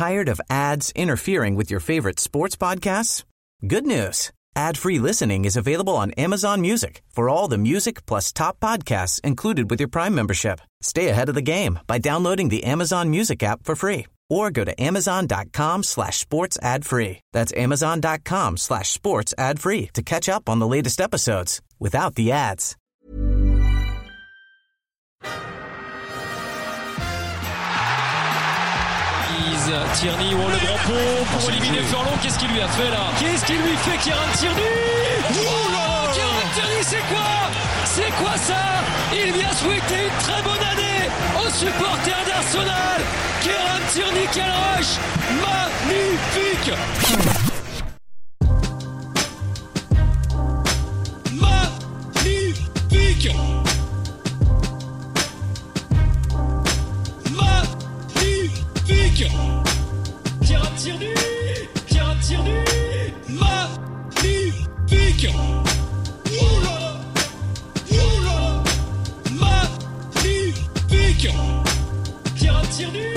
Tired of ads interfering with your favorite sports podcasts? Good news. Ad-free listening is available on Amazon Music for all the music plus top podcasts included with your Prime membership. Stay ahead of the game by downloading the Amazon Music app for free or go to amazon.com/sports ad free. That's amazon.com/sports ad free to catch up on the latest episodes without the ads. Tierney, le grand pont pour éliminer Furlong. Qu'est-ce qu'il lui a fait là? Qu'est-ce qu'il lui fait, Kieran Tierney? Oh là, Kieran Tierney, c'est quoi ça? Il vient souhaiter une très bonne année aux supporters d'Arsenal. Kieran Tierney, quel rush magnifique! Magnifique! Kieran Tierney, magnifique. Oulala, magnifique. Kieran Tierney,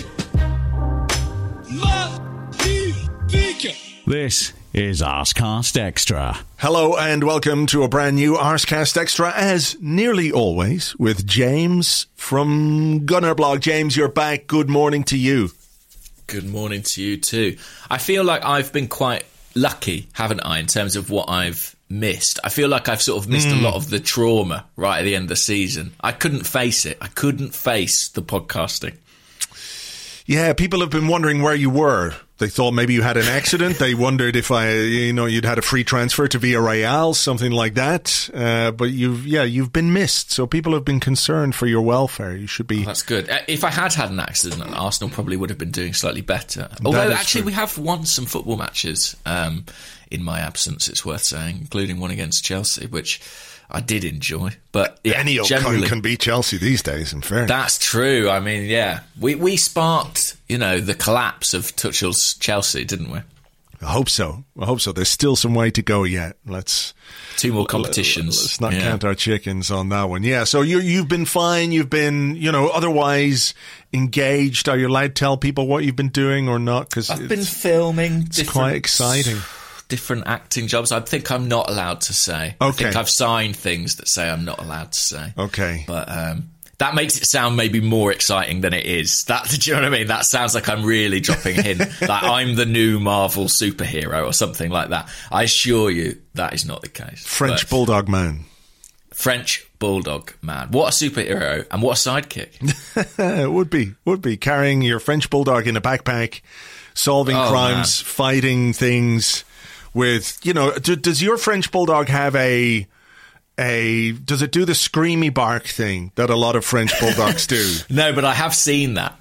magnifique. This is Arscast Extra. Hello and welcome to a brand new Arscast Extra, as nearly always, with James from Gunner Blog. James, you're back. Good morning to you. Good morning to you too. I feel like I've been quite lucky, haven't I, in terms of what I've missed. I feel like I've sort of missed a lot of the trauma right at the end of the season. I couldn't face it. I couldn't face the podcasting. Yeah, people have been wondering where you were. They thought maybe you had an accident. They wondered if you'd had a free transfer to Villarreal, something like that. But you've been missed. So people have been concerned for your welfare. You should be. Oh, that's good. If I had an accident, Arsenal probably would have been doing slightly better. Although actually we have won some football matches in my absence, it's worth saying, including one against Chelsea, which I did enjoy. But yeah, any old cunt can beat Chelsea these days, in fairness. That's true. I mean, yeah. We sparked, the collapse of Tuchel's Chelsea, didn't we? I hope so. There's still some way to go yet. Two more competitions. Let's not count our chickens on that one. Yeah, so you've been fine. You've been, otherwise engaged. Are you allowed to tell people what you've been doing or not? Because I've been filming. It's quite exciting. Different acting jobs. I think I'm not allowed to say. Okay. I think I've signed things that say I'm not allowed to say. Okay. But that makes it sound maybe more exciting than it is. Do you know what I mean? That sounds like I'm really dropping a hint. Like I'm the new Marvel superhero or something like that. I assure you that is not the case. French Bulldog Man. French Bulldog Man. What a superhero and what a sidekick. It would be. Carrying your French Bulldog in a backpack, solving crimes, fighting things. With, does your French Bulldog have does it do the screamy bark thing that a lot of French Bulldogs do? No, but I have seen that.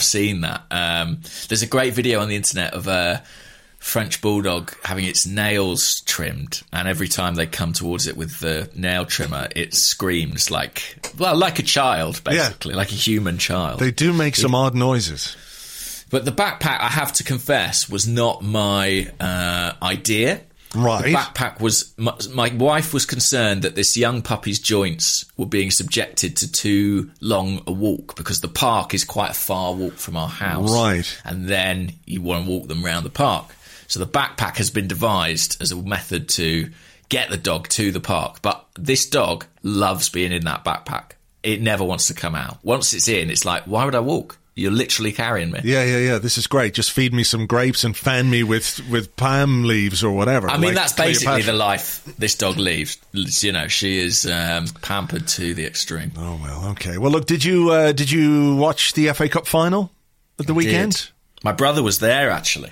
There's a great video on the internet of a French Bulldog having its nails trimmed, and every time they come towards it with the nail trimmer, it screams like a child, basically, like a human child. They do make some odd noises. But the backpack, I have to confess, was not my idea. Right. The backpack was... My wife was concerned that this young puppy's joints were being subjected to too long a walk because the park is quite a far walk from our house. Right. And then you want to walk them around the park. So the backpack has been devised as a method to get the dog to the park. But this dog loves being in that backpack. It never wants to come out. Once it's in, it's like, why would I walk? You're literally carrying me. Yeah. This is great. Just feed me some grapes and fan me with palm leaves or whatever. I mean, that's basically the life this dog leads. She is pampered to the extreme. Oh, well, okay. Well, look, did you watch the FA Cup final at the weekend? Did. My brother was there, actually.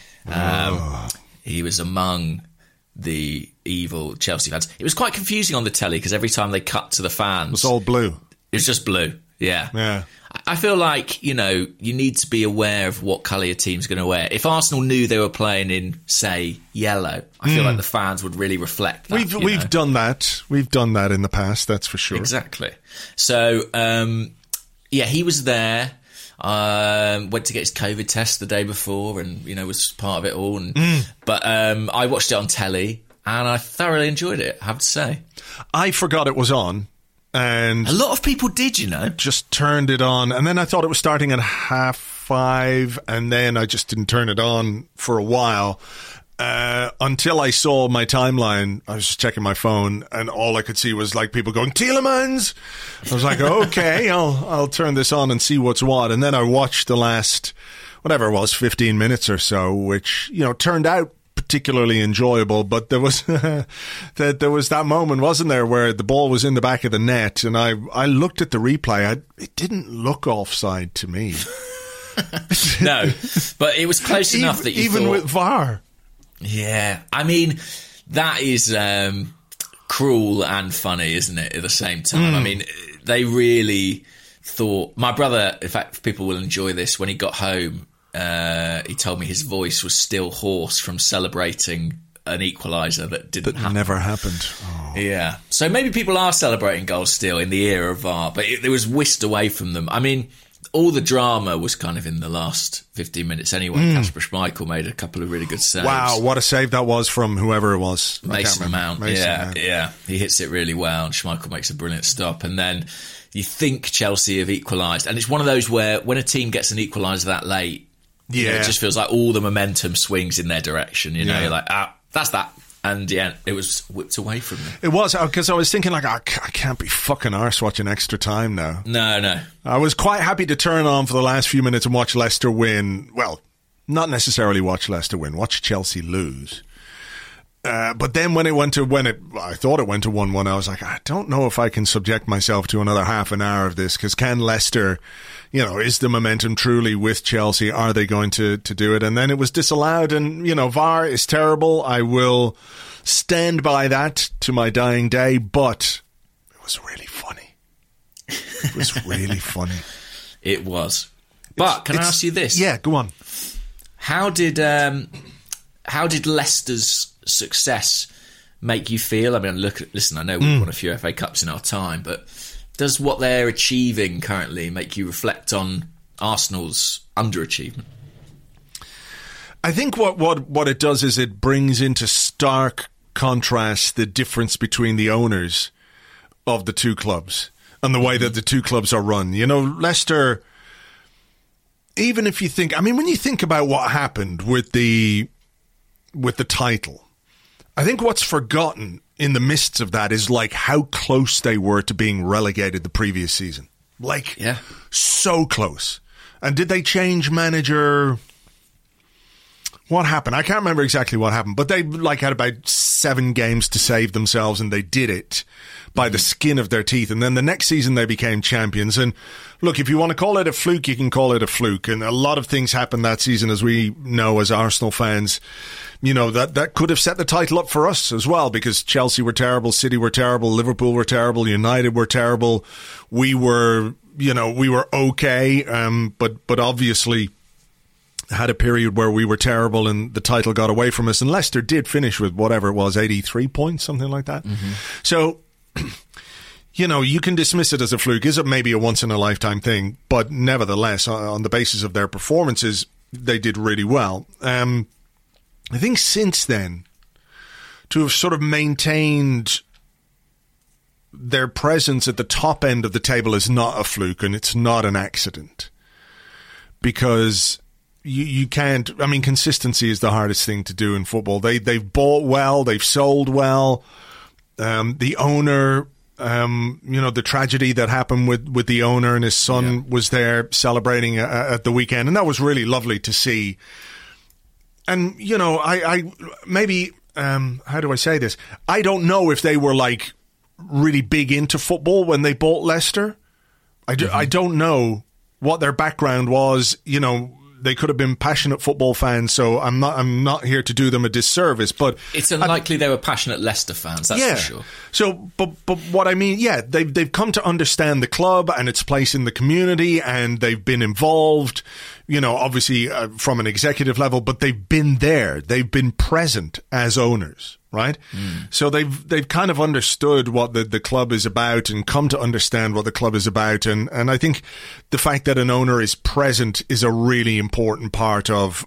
He was among the evil Chelsea fans. It was quite confusing on the telly because every time they cut to the fans... It was all blue. It was just blue, yeah. Yeah. I feel like, you need to be aware of what colour your team's going to wear. If Arsenal knew they were playing in, say, yellow, I feel like the fans would really reflect that. We've done that. We've done that in the past, that's for sure. Exactly. So, he was there. Went to get his COVID test the day before and, was part of it all. But I watched it on telly and I thoroughly enjoyed it, I have to say. I forgot it was on. And a lot of people did, just turned it on. And then I thought it was starting at half 5, and then I just didn't turn it on for a while. Until I saw my timeline. I was just checking my phone, and all I could see was like people going, Tielemans! I was like, okay, I'll turn this on and see what's what. And then I watched the last, whatever it was, 15 minutes or so, which, turned out particularly enjoyable. But there was there was that moment, wasn't there, where the ball was in the back of the net, and I looked at the replay. It didn't look offside to me. No, but it was close enough that you even thought, with VAR. Yeah, I mean, that is cruel and funny, isn't it, at the same time? I mean, they really thought... My brother, in fact, people will enjoy this, when he got home, he told me his voice was still hoarse from celebrating an equaliser that didn't happen. Never happened. Oh. Yeah. So maybe people are celebrating goals still in the era of VAR, but it was whisked away from them. I mean... all the drama was kind of in the last 15 minutes anyway. Kasper Schmeichel made a couple of really good saves. Wow, what a save that was from whoever it was. Mason Mount. Yeah. He hits it really well, and Schmeichel makes a brilliant stop. And then you think Chelsea have equalised. And it's one of those where when a team gets an equaliser that late, it just feels like all the momentum swings in their direction. You're like, that's that. And yeah, it was whipped away from them. It was, because I was thinking, like, I can't be fucking arse watching extra time now. No. I was quite happy to turn on for the last few minutes and watch Leicester win. Well, not necessarily watch Leicester win, watch Chelsea lose. But then when I thought it went to 1-1, I was like, I don't know if I can subject myself to another half an hour of this, because can Leicester, is the momentum truly with Chelsea? Are they going to do it? And then it was disallowed, and, VAR is terrible. I will stand by that to my dying day, but it was really funny. It was really funny. It was. But can I ask you this? Yeah, go on. How did Leicester's success make you feel? I mean, listen, I know we've won a few FA Cups in our time, but does what they're achieving currently make you reflect on Arsenal's underachievement? I think what it does is it brings into stark contrast the difference between the owners of the two clubs and the way that the two clubs are run. Leicester, even if you think, when you think about what happened with the title, I think what's forgotten in the midst of that is like how close they were to being relegated the previous season. So close. And did they change manager? What happened? I can't remember exactly what happened, but they had about 7 games to save themselves, and they did it by the skin of their teeth. And then the next season they became champions. And look, if you want to call it a fluke, you can call it a fluke. And a lot of things happened that season, as we know as Arsenal fans. That could have set the title up for us as well, because Chelsea were terrible, City were terrible, Liverpool were terrible, United were terrible. We were okay, but obviously had a period where we were terrible and the title got away from us. And Leicester did finish with whatever it was, 83 points, something like that. Mm-hmm. So, you can dismiss it as a fluke. Is it maybe a once-in-a-lifetime thing? But nevertheless, on the basis of their performances, they did really well. I think since then, to have sort of maintained their presence at the top end of the table is not a fluke, and it's not an accident. Because you can't... consistency is the hardest thing to do in football. They've bought well, they've sold well. The owner... the tragedy that happened with the owner and his son was there celebrating at the weekend, and that was really lovely to see. And, I maybe, how do I say this? I don't know if they were really big into football when they bought Leicester. I don't know what their background was. They could have been passionate football fans, so I'm not here to do them a disservice. But it's unlikely they were passionate Leicester fans. That's for sure. So, but what I mean, they've come to understand the club and its place in the community, and they've been involved. Obviously from an executive level, but they've been there. They've been present as owners, right? So they've kind of understood what the club is about and come to understand what the club is about. And I think the fact that an owner is present is a really important part of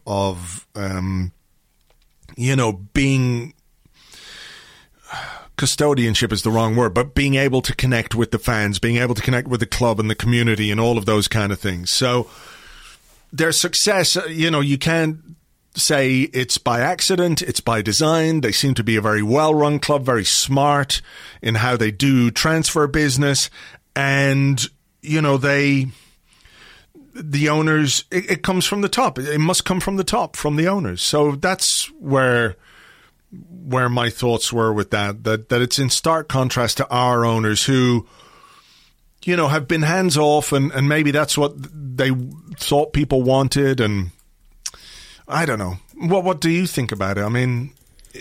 being... Custodianship is the wrong word, but being able to connect with the fans, being able to connect with the club and the community and all of those kind of things. So... their success, you can't say it's by accident, it's by design. They seem to be a very well-run club, very smart in how they do transfer business. And, the owners, it comes from the top. It must come from the top, from the owners. So that's where my thoughts were with that it's in stark contrast to our owners who, have been hands off, and maybe that's what they thought people wanted. And I don't know. What do you think about it? I mean,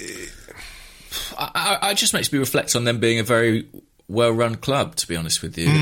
it just makes me reflect on them being a very well-run club, to be honest with you.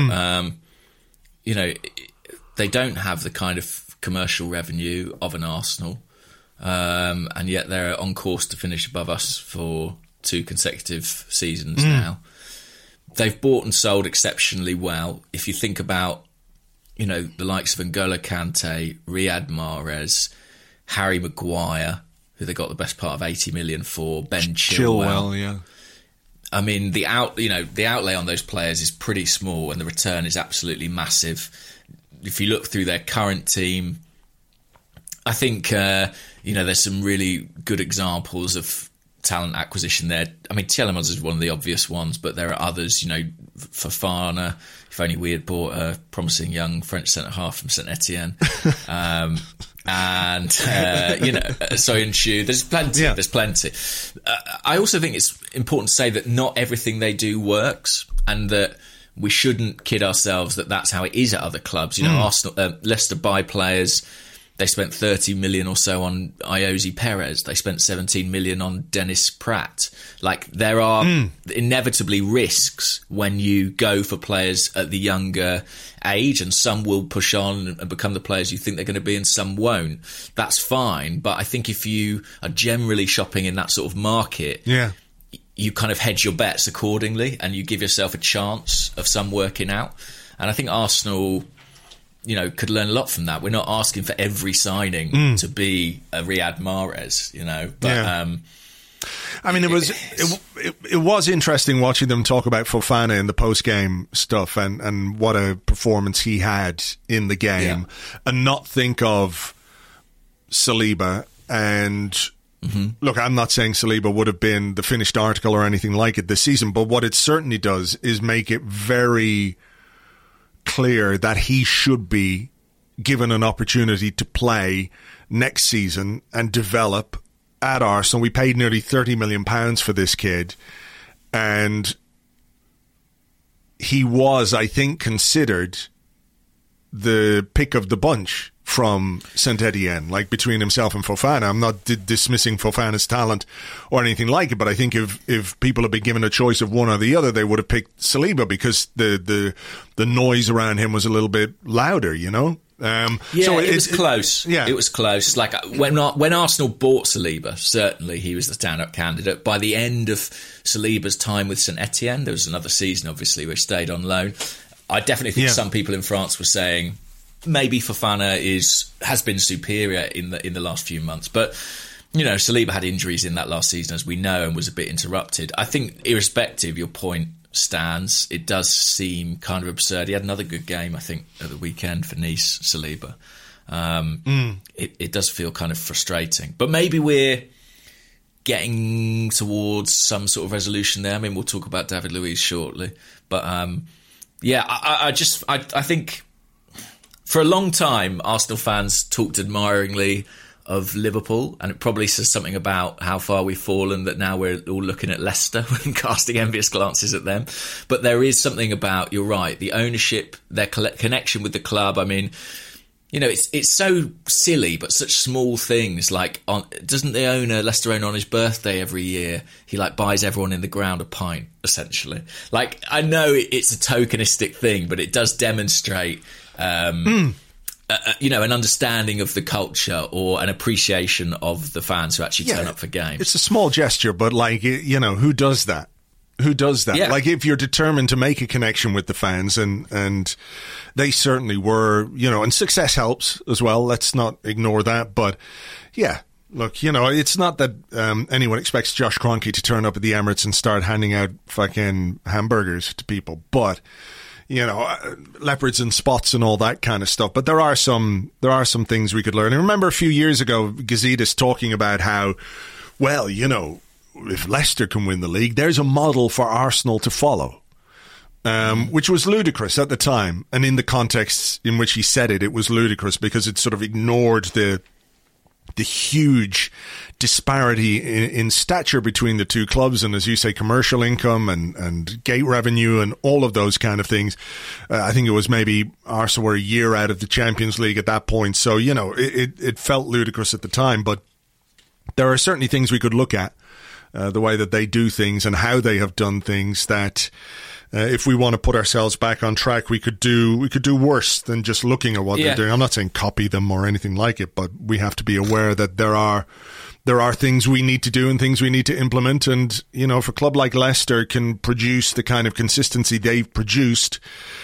They don't have the kind of commercial revenue of an Arsenal, and yet they're on course to finish above us for 2 consecutive seasons now. They've bought and sold exceptionally well. If you think about, the likes of N'Golo Kante, Riyad Mahrez, Harry Maguire, who they got the best part of 80 million for, Ben Chilwell. Yeah. I mean, the outlay on those players is pretty small, and the return is absolutely massive. If you look through their current team, I think there's some really good examples of talent acquisition there. I mean, Tielemans is one of the obvious ones, but there are others. Fofana. If only we had bought a promising young French centre half from Saint Etienne. And Soyuncu, there's plenty. Yeah. There's plenty. I also think it's important to say that not everything they do works, and that we shouldn't kid ourselves that that's how it is at other clubs. Arsenal, Leicester buy players. They spent 30 million or so on Iosi Perez. They spent 17 million on Dennis Pratt. Like, there are inevitably risks when you go for players at the younger age, and some will push on and become the players you think they're going to be, and some won't. That's fine. But I think if you are generally shopping in that sort of market, you kind of hedge your bets accordingly, and you give yourself a chance of some working out. And I think Arsenal, could learn a lot from that. We're not asking for every signing to be a Riyad Mahrez, But I mean, it was interesting watching them talk about Fofana in the post-game stuff, and what a performance he had in the game, and not think of Saliba. And look, I'm not saying Saliba would have been the finished article or anything like it this season, but what it certainly does is make it very clear that he should be given an opportunity to play next season and develop at Arsenal. We paid nearly £30 million for this kid, and he was, I think, considered the pick of the bunch from Saint Etienne, like between himself and Fofana. I'm not dismissing Fofana's talent or anything like it, but I think if people had been given a choice of one or the other, they would have picked Saliba, because the noise around him was a little bit louder, So it was close. It was close. Like, when Arsenal bought Saliba, certainly he was the stand-up candidate. By the end of Saliba's time with Saint Etienne, there was another season, obviously, where he stayed on loan. I definitely think some people in France were saying maybe Fofana has been superior in the last few months, but Saliba had injuries in that last season, as we know, and was a bit interrupted. I think, irrespective, your point stands. It does seem kind of absurd. He had another good game, I think, at the weekend for Nice, Saliba. It does feel kind of frustrating, but maybe we're getting towards some sort of resolution there. I mean, we'll talk about David Luiz shortly, but I think for a long time, Arsenal fans talked admiringly of Liverpool, and it probably says something about how far we've fallen that now we're all looking at Leicester and casting envious glances at them. But there is something about, you're right, the ownership, their connection with the club. I mean, it's so silly, but such small things. Like, doesn't the Leicester owner, on his birthday every year, he buys everyone in the ground a pint, essentially? Like, I know it's a tokenistic thing, but it does demonstrate an understanding of the culture, or an appreciation of the fans who actually turn up for games. It's a small gesture, but who does that? Who does that? Yeah. Like, if you're determined to make a connection with the fans, and they certainly were, and success helps as well. Let's not ignore that. But look, it's not that anyone expects Josh Kroenke to turn up at the Emirates and start handing out fucking hamburgers to people, but leopards and spots and all that kind of stuff. But there are some things we could learn. I remember a few years ago, Gazidis talking about how, well, if Leicester can win the league, there's a model for Arsenal to follow. Which was ludicrous at the time. And in the context in which he said it, it was ludicrous because it sort of ignored the huge disparity in stature between the two clubs, and as you say, commercial income and gate revenue and all of those kind of things. I think it was maybe Arsenal were a year out of the Champions League at that point, so it felt ludicrous at the time. But there are certainly things we could look at, the way that they do things and how they have done things, that if we want to put ourselves back on track, we could do worse than just looking at what they're doing. I'm not saying copy them or anything like it, but we have to be aware that there are things we need to do and things we need to implement. And, if a club like Leicester can produce the kind of consistency they've produced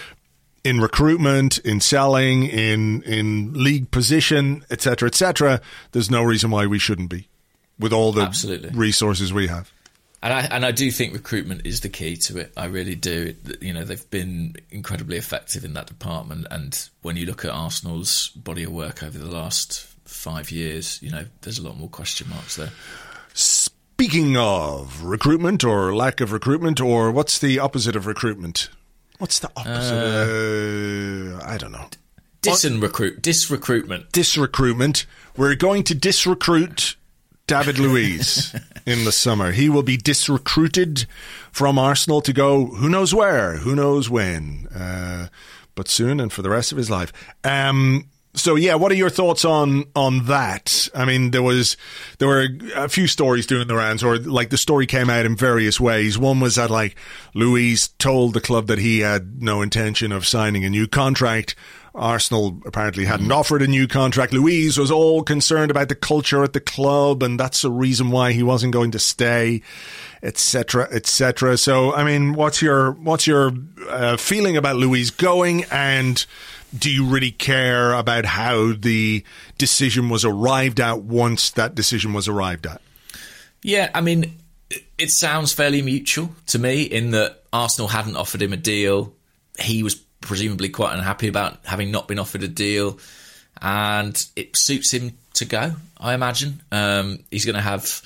in recruitment, in selling, in league position, etc., there's no reason why we shouldn't be, with all the resources we have. And I do think recruitment is the key to it. I really do. They've been incredibly effective in that department. And when you look at Arsenal's body of work over the last 5 years, there's a lot more question marks there. Speaking of recruitment or lack of recruitment, or what's the opposite of recruitment? What's the opposite? I don't know. Disrecruitment. Disrecruitment. We're going to disrecruit David Luiz in the summer. He will be disrecruited from Arsenal to go who knows where, who knows when, but soon and for the rest of his life. So what are your thoughts on that? I mean, there were a few stories doing the rounds, or like the story came out in various ways. One was that Luiz told the club that he had no intention of signing a new contract. Arsenal apparently hadn't offered a new contract. Luiz was all concerned about the culture at the club, and that's the reason why he wasn't going to stay, etc., etc. So, I mean, what's your feeling about Luiz going, and do you really care about how the decision was arrived at once that decision was arrived at? Yeah, I mean, it sounds fairly mutual to me, in that Arsenal hadn't offered him a deal. He was presumably quite unhappy about having not been offered a deal, and it suits him to go, I imagine. He's going to have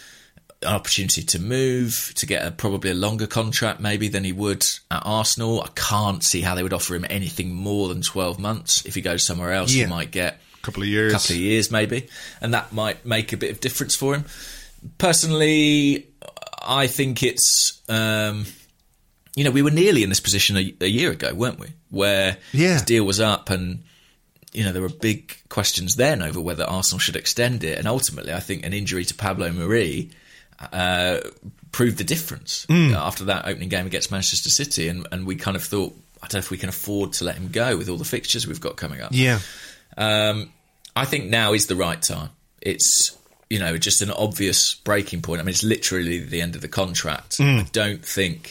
an opportunity to move, to get probably a longer contract maybe than he would at Arsenal. I can't see how they would offer him anything more than 12 months. If he goes somewhere else, he might get a couple of years maybe, and that might make a bit of difference for him. Personally, I think it's we were nearly in this position a year ago, weren't we? Where his deal was up, and there were big questions then over whether Arsenal should extend it. And ultimately, I think an injury to Pablo Mari proved the difference after that opening game against Manchester City. And we kind of thought, I don't know if we can afford to let him go with all the fixtures we've got coming up. Yeah. I think now is the right time. It's, just an obvious breaking point. I mean, it's literally the end of the contract. I don't think...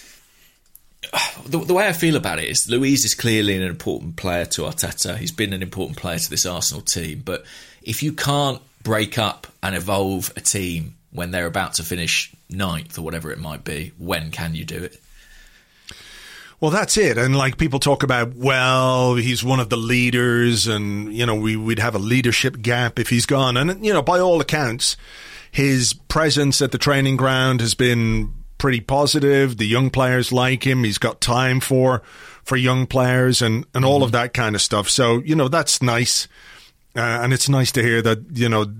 The way I feel about it is Luiz is clearly an important player to Arteta. He's been an important player to this Arsenal team. But if you can't break up and evolve a team when they're about to finish 9th or whatever it might be, when can you do it? Well, that's it. And people talk about, well, he's one of the leaders, and, we'd have a leadership gap if he's gone. And, by all accounts, his presence at the training ground has been pretty positive. The young players like him. He's got time for young players and all of that kind of stuff. So, that's nice. And it's nice to hear that,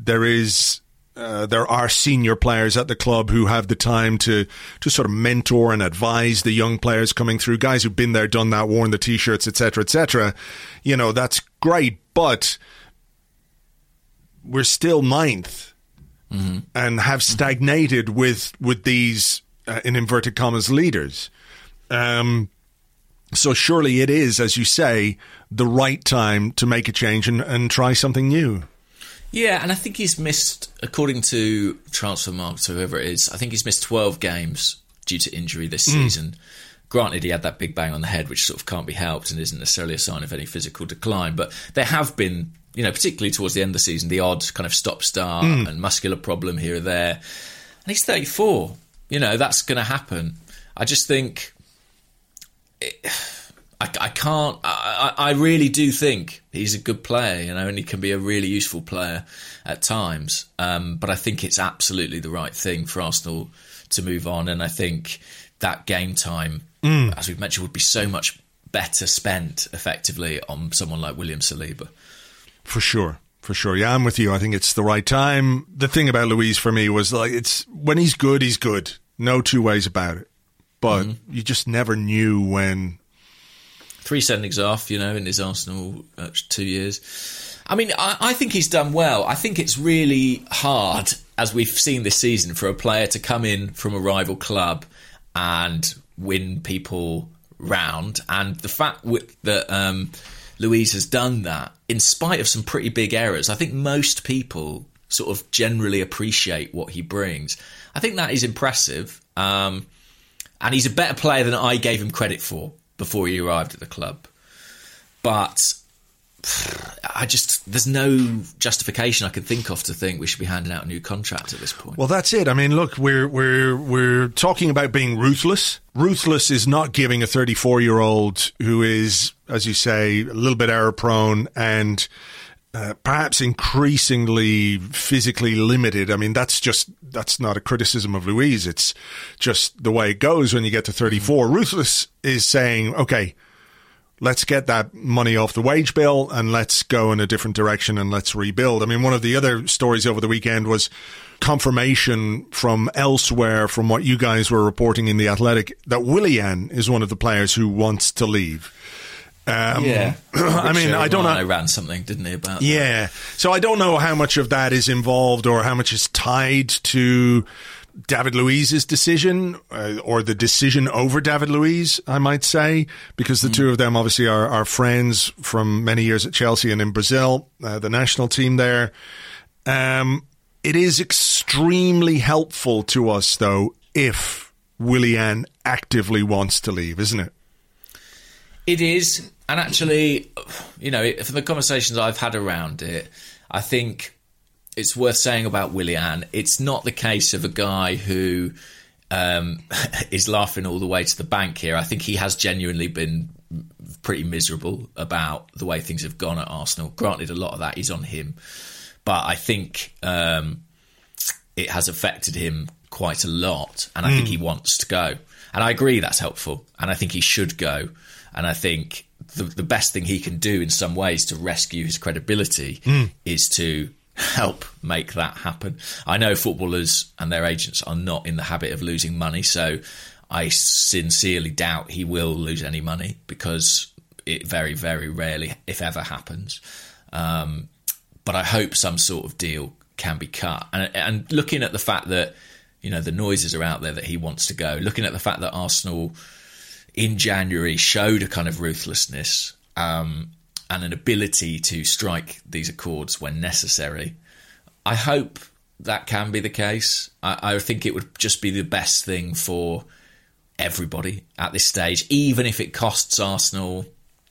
there are senior players at the club who have the time to sort of mentor and advise the young players coming through, guys who've been there, done that, worn the T-shirts, etc., etc. That's great, but we're still 9th and have stagnated with these, in inverted commas, leaders. So surely it is, as you say, the right time to make a change and try something new. Yeah, and I think he's missed, according to Transfermarkt or whoever it is, I think he's missed 12 games due to injury this season. Granted, he had that big bang on the head, which sort of can't be helped and isn't necessarily a sign of any physical decline. But there have been, particularly towards the end of the season, the odd kind of stop-start and muscular problem here or there. And he's 34. That's going to happen. I just think I can't. I really do think he's a good player, and he can be a really useful player at times. But I think it's absolutely the right thing for Arsenal to move on, and I think that game time, as we've mentioned, would be so much better spent effectively on someone like William Saliba. For sure. Yeah, I'm with you. I think it's the right time. The thing about Luiz for me was it's when he's good, he's good. No two ways about it. But you just never knew when. 3 sendings off, in his Arsenal 2 years. I mean, I think he's done well. I think it's really hard, as we've seen this season, for a player to come in from a rival club and win people round. And the fact that Luiz has done that, in spite of some pretty big errors, I think most people sort of generally appreciate what he brings. I think that is impressive. And he's a better player than I gave him credit for before he arrived at the club. But there's no justification I could think of to think we should be handing out a new contract at this point. Well, that's it. I mean, look, we're talking about being ruthless. Ruthless is not giving a 34-year-old who is, as you say, a little bit error prone and perhaps increasingly physically limited. I mean, that's not a criticism of Luiz. It's just the way it goes when you get to 34. Ruthless is saying, okay, let's get that money off the wage bill and let's go in a different direction and let's rebuild. I mean, one of the other stories over the weekend was confirmation from elsewhere, from what you guys were reporting in The Athletic, that Willian is one of the players who wants to leave. Yeah. I mean, I don't know. I ran something, didn't he, about that? Yeah. So I don't know how much of that is involved or how much is tied to David Luiz's decision or the decision over David Luiz, I might say, because the two of them obviously are friends from many years at Chelsea and in Brazil, the national team there. It is extremely helpful to us, though, if Willian actively wants to leave, isn't it? It is. And actually, from the conversations I've had around it, I think it's worth saying about Willian, it's not the case of a guy who is laughing all the way to the bank here. I think he has genuinely been pretty miserable about the way things have gone at Arsenal. Granted, a lot of that is on him. But I think it has affected him quite a lot. And I think he wants to go. And I agree that's helpful. And I think he should go. And I think the best thing he can do in some ways to rescue his credibility is to help make that happen. I know footballers and their agents are not in the habit of losing money, so I sincerely doubt he will lose any money because it very, very rarely, if ever, happens. But I hope some sort of deal can be cut. And looking at the fact that, the noises are out there that he wants to go, looking at the fact that Arsenal in January showed a kind of ruthlessness and an ability to strike these accords when necessary, I hope that can be the case. I think it would just be the best thing for everybody at this stage, even if it costs Arsenal,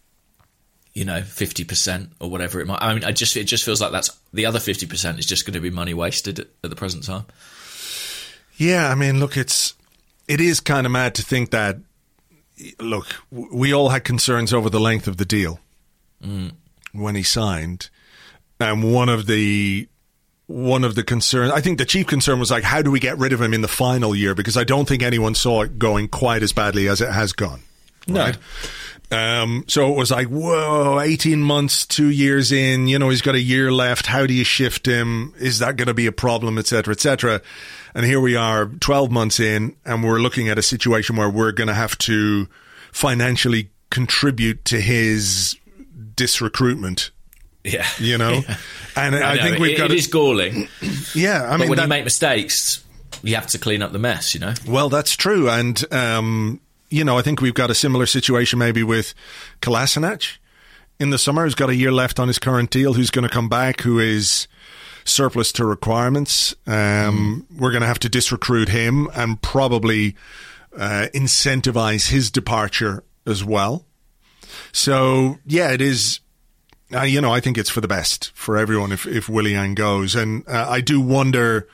50% or whatever it might. I mean, it just feels like that's the other 50% is just going to be money wasted at the present time. Yeah, I mean, look, it is kind of mad to think that. Look, we all had concerns over the length of the deal when he signed, and one of the concerns, I think the chief concern was like, how do we get rid of him in the final year? Because I don't think anyone saw it going quite as badly as it has gone. Right? No. So it was like, whoa, 18 months, 2 years in, he's got a year left. How do you shift him? Is that going to be a problem, et cetera, et cetera? And here we are 12 months in, and we're looking at a situation where we're going to have to financially contribute to his disrecruitment. Yeah. And I think we've got it is galling. Yeah. I mean, when you make mistakes, you have to clean up the mess, Well, that's true. And, I think we've got a similar situation maybe with Kolasinac in the summer, who's got a year left on his current deal, who's going to come back, who is surplus to requirements. We're going to have to disrecruit him and probably incentivize his departure as well. So, yeah, it is. I think it's for the best for everyone if Willian goes. And I do wonder,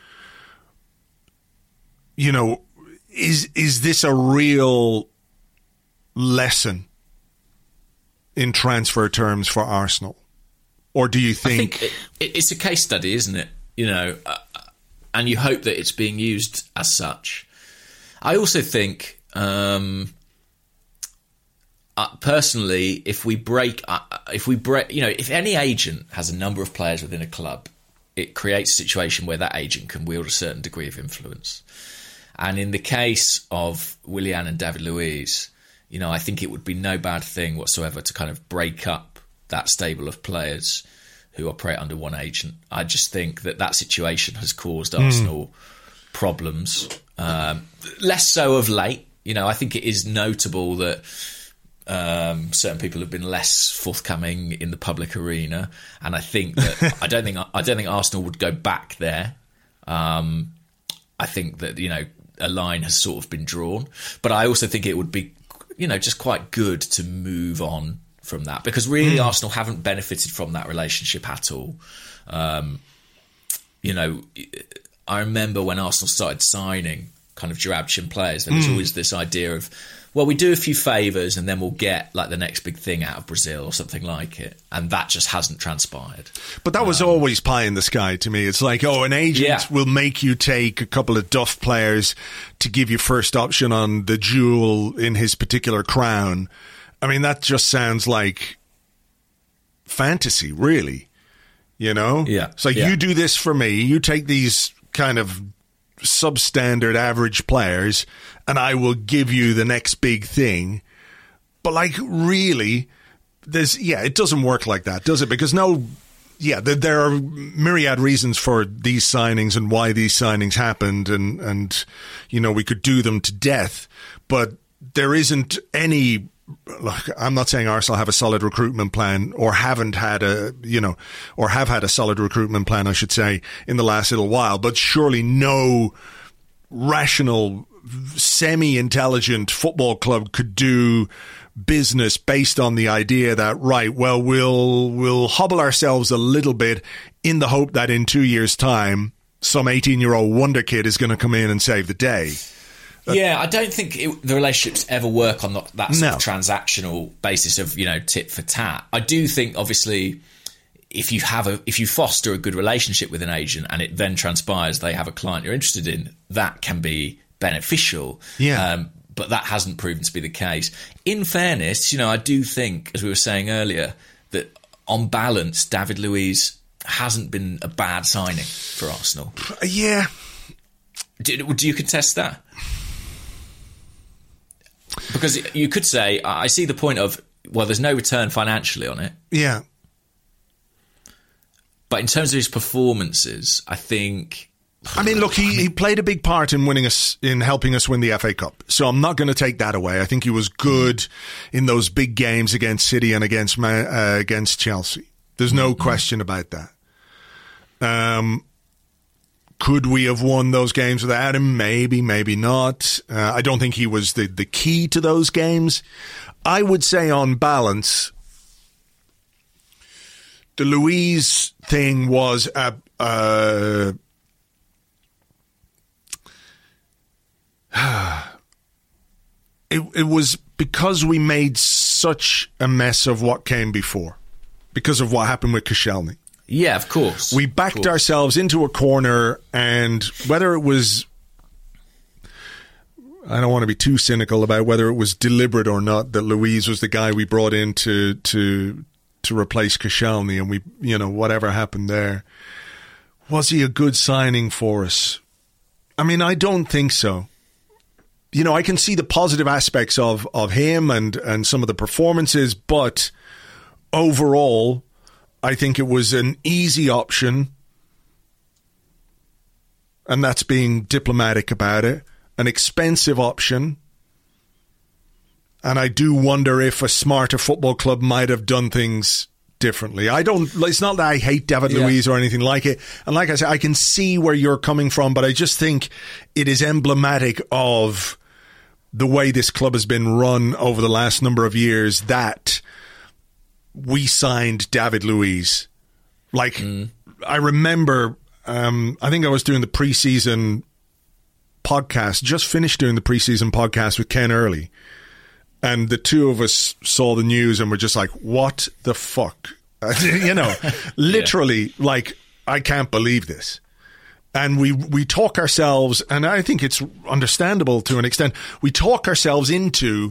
is this a real lesson in transfer terms for Arsenal? Or do you think... I think it's a case study, isn't it? You know, and you hope that it's being used as such. I also think, personally, if any agent has a number of players within a club, it creates a situation where that agent can wield a certain degree of influence. And in the case of Willian and David Luiz, you know, I think it would be no bad thing whatsoever to kind of break up that stable of players who operate under one agent. I just think that situation has caused Arsenal problems. Less so of late. You know, I think it is notable that certain people have been less forthcoming in the public arena, and I think that I don't think Arsenal would go back there. I think that, you know, a line has sort of been drawn, but I also think it would be, you know, just quite good to move on from that, because really Arsenal haven't benefited from that relationship at all. You know, I remember when Arsenal started signing kind of Jarabchin players, there was always this idea of, well, we do a few favours and then we'll get like the next big thing out of Brazil or something like it. And that just hasn't transpired. But that was always pie in the sky to me. It's like, an agent will make you take a couple of duff players to give you first option on the jewel in his particular crown. I mean, that just sounds like fantasy, really. You know? Yeah. It's like, you do this for me, you take these kind of substandard average players, and I will give you the next big thing. But, like, really, it doesn't work like that, does it? Because there are myriad reasons for these signings and why these signings happened, and you know, we could do them to death, but there isn't any... Look, I'm not saying Arsenal have a solid recruitment plan or have had a solid recruitment plan, I should say, in the last little while, but surely no rational, semi-intelligent football club could do business based on the idea that, right, well, we'll hobble ourselves a little bit in the hope that in 2 years' time, some 18-year-old wonder kid is going to come in and save the day. Yeah, I don't think the relationships ever work on that sort of transactional basis of, you know, tit for tat. I do think, obviously, if you foster a good relationship with an agent and it then transpires they have a client you're interested in, that can be beneficial. Yeah. But that hasn't proven to be the case. In fairness, you know, I do think, as we were saying earlier, that on balance, David Luiz hasn't been a bad signing for Arsenal. Yeah. Do you contest that? Because you could say, I see the point of, well, there's no return financially on it. Yeah. But in terms of his performances, I think... I mean, look, he played a big part in helping us win the FA Cup. So I'm not going to take that away. I think he was good in those big games against City and against Chelsea. There's no question about that. Could we have won those games without him? Maybe, maybe not. I don't think he was the key to those games. I would say on balance, the Luiz thing was it was because we made such a mess of what came before, because of what happened with Koscielny. Yeah, of course. We backed ourselves into a corner, and whether it was... I don't want to be too cynical about whether it was deliberate or not that Luiz was the guy we brought in to replace Koscielny, and we, you know, whatever happened there. Was he a good signing for us? I mean, I don't think so. You know, I can see the positive aspects of him and some of the performances, but overall... I think it was an easy option, and that's being diplomatic about it, an expensive option, and I do wonder if a smarter football club might have done things differently. It's not that I hate David Luiz or anything like it, and like I said, I can see where you're coming from, but I just think it is emblematic of the way this club has been run over the last number of years that we signed David Luiz. Like, I remember, I think I was doing the preseason podcast, just finished doing the preseason podcast with Ken Early. and the two of us saw the news and were just like, what the fuck? Literally, like, I can't believe this. And we talk ourselves, and I think it's understandable to an extent, we talk ourselves into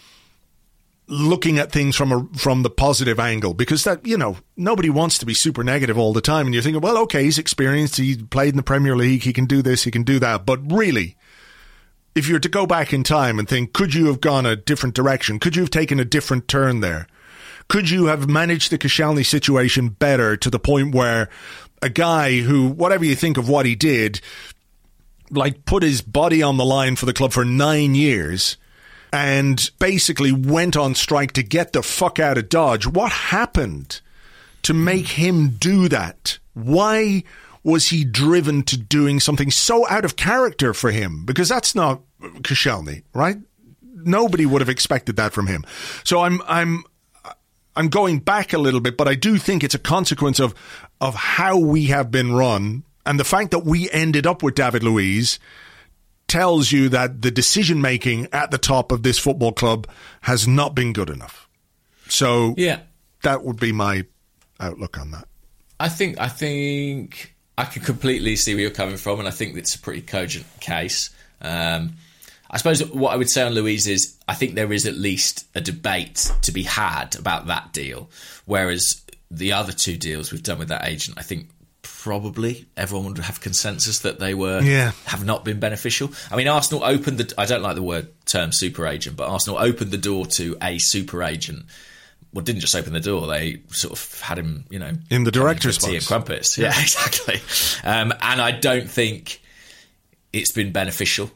looking at things from the positive angle, because that, nobody wants to be super negative all the time. And you're thinking, well, okay, he's experienced, he played in the Premier League, he can do this, he can do that. But really, if you were to go back in time and think, could you have gone a different direction? Could you have taken a different turn there? Could you have managed the Koscielny situation better to the point where a guy who, whatever you think of what he did, like put his body on the line for the club for 9 years and basically went on strike to get the fuck out of Dodge? What happened to make him do that? Why was he driven to doing something so out of character for him? Because that's not Koscielny, right? Nobody would have expected that from him. So I'm going back a little bit, but I do think it's a consequence of how we have been run, and the fact that we ended up with David Luiz tells you that the decision making at the top of this football club has not been good enough. So that would be my outlook on that. I think I can completely see where you're coming from, and I think it's a pretty cogent case. I suppose what I would say on Luiz is I think there is at least a debate to be had about that deal, whereas the other two deals we've done with that agent, I think probably everyone would have consensus that they have not been beneficial. I mean, Arsenal opened I don't like the term super agent, but Arsenal opened the door to a super agent. Well, didn't just open the door, they sort of had him, in the director's box. Tea and crumpets. Yeah, exactly. And I don't think it's been beneficial,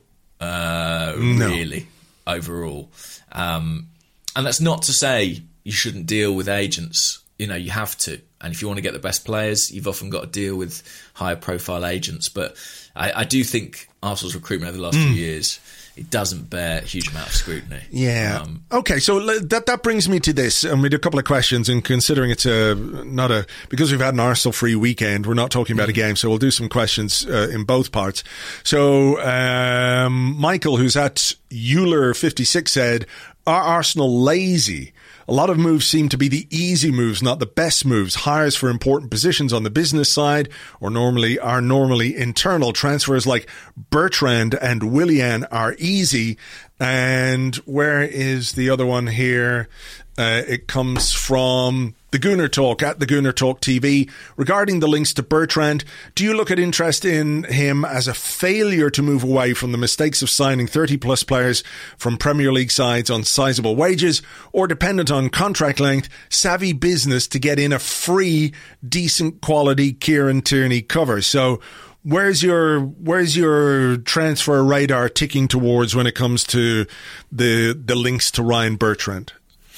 really, overall. And that's not to say you shouldn't deal with agents. You have to. And if you want to get the best players, you've often got to deal with higher profile agents. But I do think Arsenal's recruitment over the last few years, it doesn't bear a huge amount of scrutiny. Yeah. Okay, so that brings me to this. And we had a couple of questions, and considering it's because we've had an Arsenal-free weekend, we're not talking about a game, so we'll do some questions in both parts. So Michael, who's at Euler56, said, are Arsenal lazy? A lot of moves seem to be the easy moves, not the best moves. Hires for important positions on the business side are normally internal. Transfers like Bertrand and Willian are easy. And where is the other one here? It comes from the Gooner Talk, at the Gooner Talk TV. Regarding the links to Bertrand, do you look at interest in him as a failure to move away from the mistakes of signing 30-plus players from Premier League sides on sizable wages, or dependent on contract length, savvy business to get in a free, decent quality Kieran Tierney cover? So where's your transfer radar ticking towards when it comes to the links to Ryan Bertrand?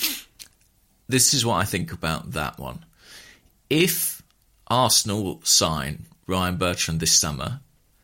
This is what I think about that one. If Arsenal sign Ryan Bertrand this summer,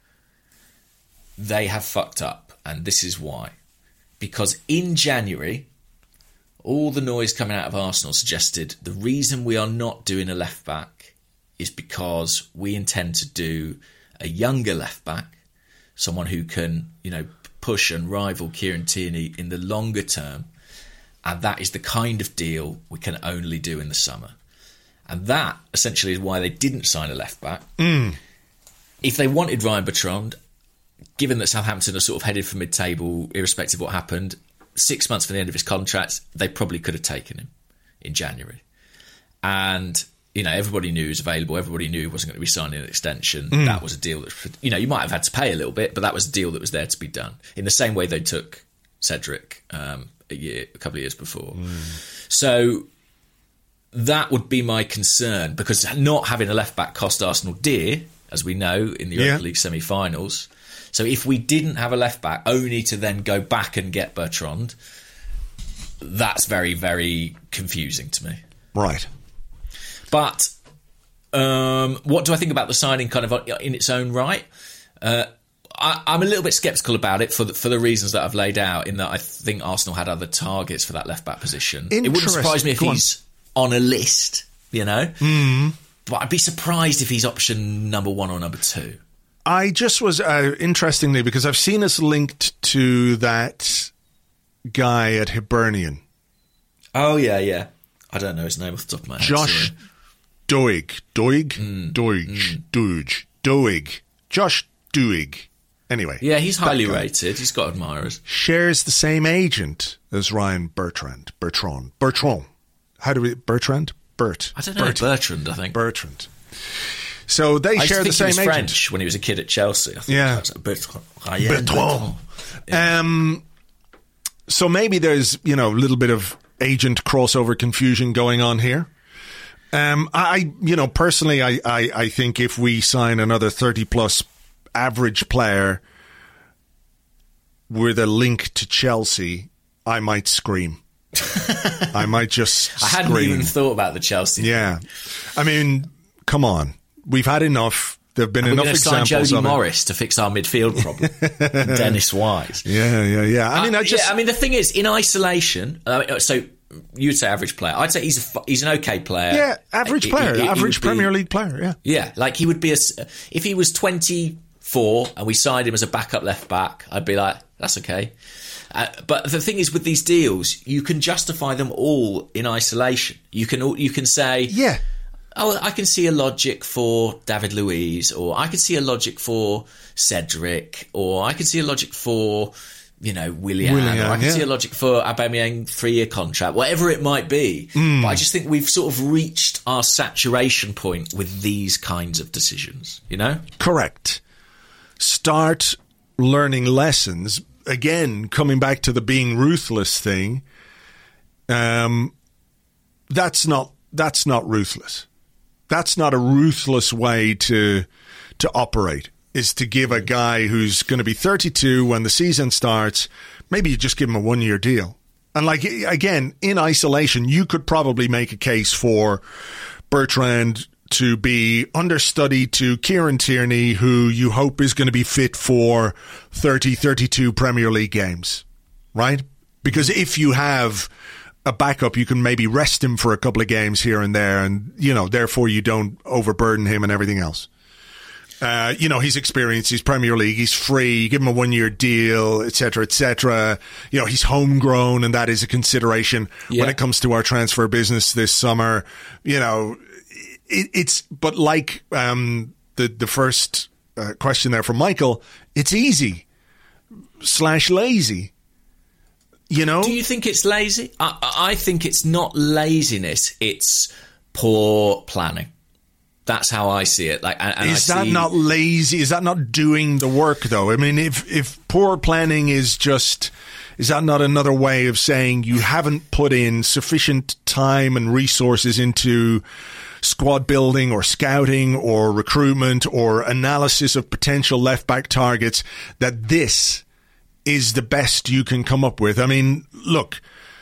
they have fucked up, and this is why. Because in January, all the noise coming out of Arsenal suggested the reason we are not doing a left-back is because we intend to do a younger left-back, someone who can, push and rival Kieran Tierney in the longer term. And that is the kind of deal we can only do in the summer. And that essentially is why they didn't sign a left-back. If they wanted Ryan Bertrand, given that Southampton are sort of headed for mid-table, irrespective of what happened, 6 months from the end of his contract, they probably could have taken him in January. And, everybody knew he was available. Everybody knew he wasn't going to be signing an extension. That was a deal that, you might have had to pay a little bit, but that was a deal that was there to be done. In the same way they took Cedric a couple of years before. So that would be my concern, because not having a left-back cost Arsenal dear, as we know, in the Europa League semi-finals. So if we didn't have a left-back, only to then go back and get Bertrand, that's very, very confusing to me. Right. But what do I think about the signing kind of in its own right? I'm a little bit sceptical about it for the reasons that I've laid out, in that I think Arsenal had other targets for that left-back position. It wouldn't surprise me if he's on a list, But I'd be surprised if he's option number 1 or number 2. I just was, interestingly, because I've seen us linked to that guy at Hibernian. Oh, yeah. I don't know his name off the top of my head. Josh Doig. Josh Doig. Anyway. Yeah, he's highly rated. He's got admirers. Shares the same agent as Ryan Bertrand. How do we... Bertrand? Bert. I don't know. Bertrand, I think. Bertrand. So they share the same agent. French when he was a kid at Chelsea. I think Bertrand. So maybe there's, a little bit of agent crossover confusion going on here. Personally, I think if we sign another 30-plus average player with a link to Chelsea, I might scream. I might just scream. I hadn't even thought about the Chelsea thing. Yeah. I mean, come on. We've had enough. There have been enough examples of it. Jody Morris to fix our midfield problem. Dennis Wise. Yeah. I mean, the thing is, in isolation, so you'd say average player. I'd say he's an okay player. Yeah, average player. Average Premier League player, yeah. Yeah, like he would be if he was 24 and we signed him as a backup left back, I'd be like, that's okay. But the thing is, with these deals, you can justify them all in isolation. You can say, yeah, oh, I can see a logic for David Luiz, or I can see a logic for Cedric, or I can see a logic for Willian, or I can see a logic for Aubameyang 3-year contract, whatever it might be. But I just think we've sort of reached our saturation point with these kinds of decisions. Correct. Start learning lessons. Again, coming back to the being ruthless thing, that's not ruthless. That's not a ruthless way to operate, is to give a guy who's going to be 32 when the season starts, maybe you just give him a 1-year deal. And again, in isolation, you could probably make a case for Bertrand to be understudy to Kieran Tierney, who you hope is going to be fit for 32 Premier League games, right? Because if you have a backup, you can maybe rest him for a couple of games here and there, and, therefore you don't overburden him and everything else. He's experienced, he's Premier League, he's free, give him a 1-year deal, etc., etc. He's homegrown, and that is a consideration when it comes to our transfer business this summer. But like the first question there from Michael, it's easy / lazy. Do you think it's lazy? I think it's not laziness; it's poor planning. That's how I see it. Is that not lazy? Is that not doing the work, though? I mean, if poor planning is that not another way of saying you haven't put in sufficient time and resources into squad building or scouting or recruitment or analysis of potential left-back targets, that this is the best you can come up with? I mean, look,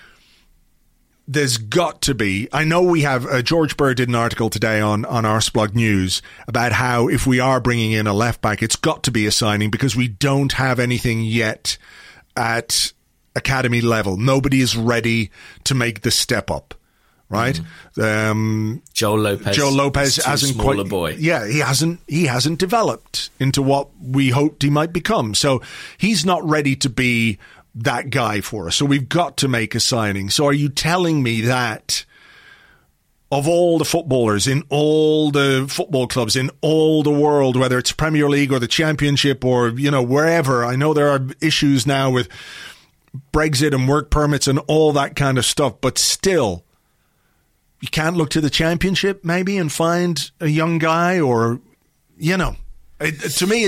there's got to be... I know we have... George Burr did an article today on Arseblog News about how if we are bringing in a left-back, it's got to be a signing because we don't have anything yet at academy level. Nobody is ready to make the step up. Right, Joel Lopez hasn't quite. Boy. Yeah, he hasn't developed into what we hoped he might become. So he's not ready to be that guy for us. So we've got to make a signing. So are you telling me that of all the footballers in all the football clubs in all the world, whether it's Premier League or the Championship or wherever, I know there are issues now with Brexit and work permits and all that kind of stuff, but still, you can't look to the Championship maybe and find a young guy, or to me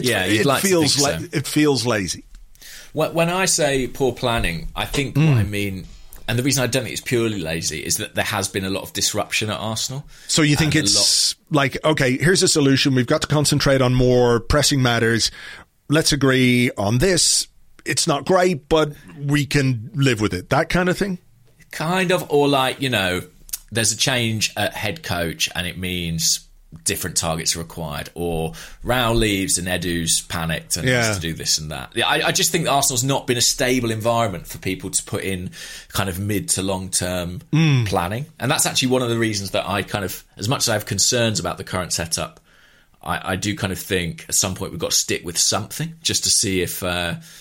it feels lazy. When I say poor planning, I think what I mean, and the reason I don't think it's purely lazy, is that there has been a lot of disruption at Arsenal. So you think it's okay, here's a solution. We've got to concentrate on more pressing matters. Let's agree on this. It's not great, but we can live with it. That kind of thing? Kind of, or there's a change at head coach and it means different targets are required, or Raul leaves and Edu's panicked and has to do this and that. I just think Arsenal's not been a stable environment for people to put in kind of mid to long term planning, and that's actually one of the reasons that I kind of, as much as I have concerns about the current setup, I do kind of think at some point we've got to stick with something just to see if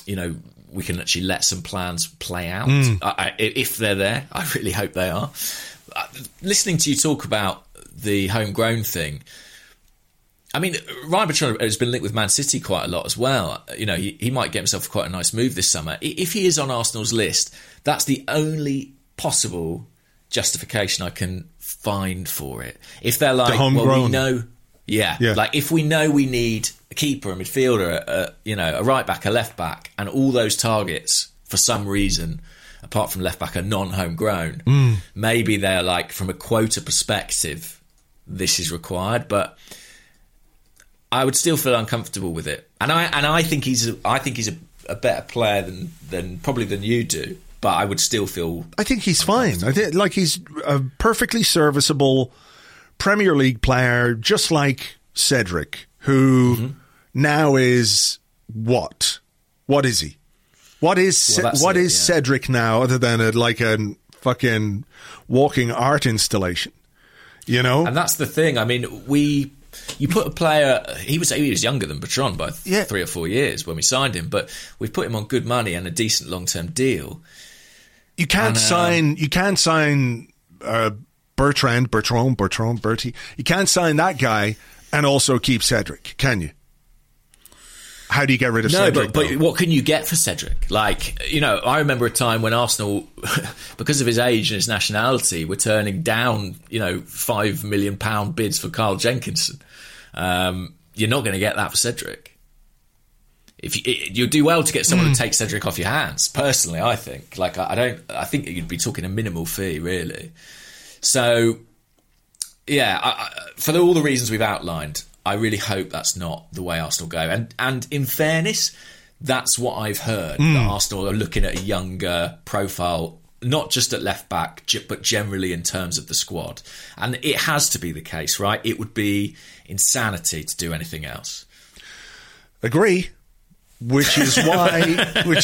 we can actually let some plans play out. If they're there, I really hope they are. Listening to you talk about the homegrown thing, I mean, Ryan Bertrand has been linked with Man City quite a lot as well. He might get himself quite a nice move this summer. If he is on Arsenal's list, that's the only possible justification I can find for it. If they're like, well, we know, like if we know we need a keeper, a midfielder, a right back, a left back, and all those targets for some reason, apart from left back, are non-homegrown, maybe they're like, from a quota perspective, this is required, but I would still feel uncomfortable with it, and I think he's a better player than you do, but I would still feel. I think he's fine. I think he's a perfectly serviceable Premier League player, just like Cedric, who now is what? What is he? What is Cedric now, other than a fucking walking art installation? And that's the thing. I mean, you put a player, he was younger than Bertrand by 3 or 4 years when we signed him, but we've put him on good money and a decent long-term deal. You can't sign Bertie. You can't sign that guy and also keep Cedric, can you? How do you get rid of Cedric? But what can you get for Cedric? I remember a time when Arsenal, because of his age and his nationality, were turning down, £5 million bids for Carl Jenkinson. You're not going to get that for Cedric. You'll do well to get someone to take Cedric off your hands. Personally, I think. I think you'd be talking a minimal fee, really. So, for all the reasons we've outlined, I really hope that's not the way Arsenal go. And in fairness, that's what I've heard, that Arsenal are looking at a younger profile, not just at left back, but generally in terms of the squad. And it has to be the case, right? It would be insanity to do anything else. Agree. Which is why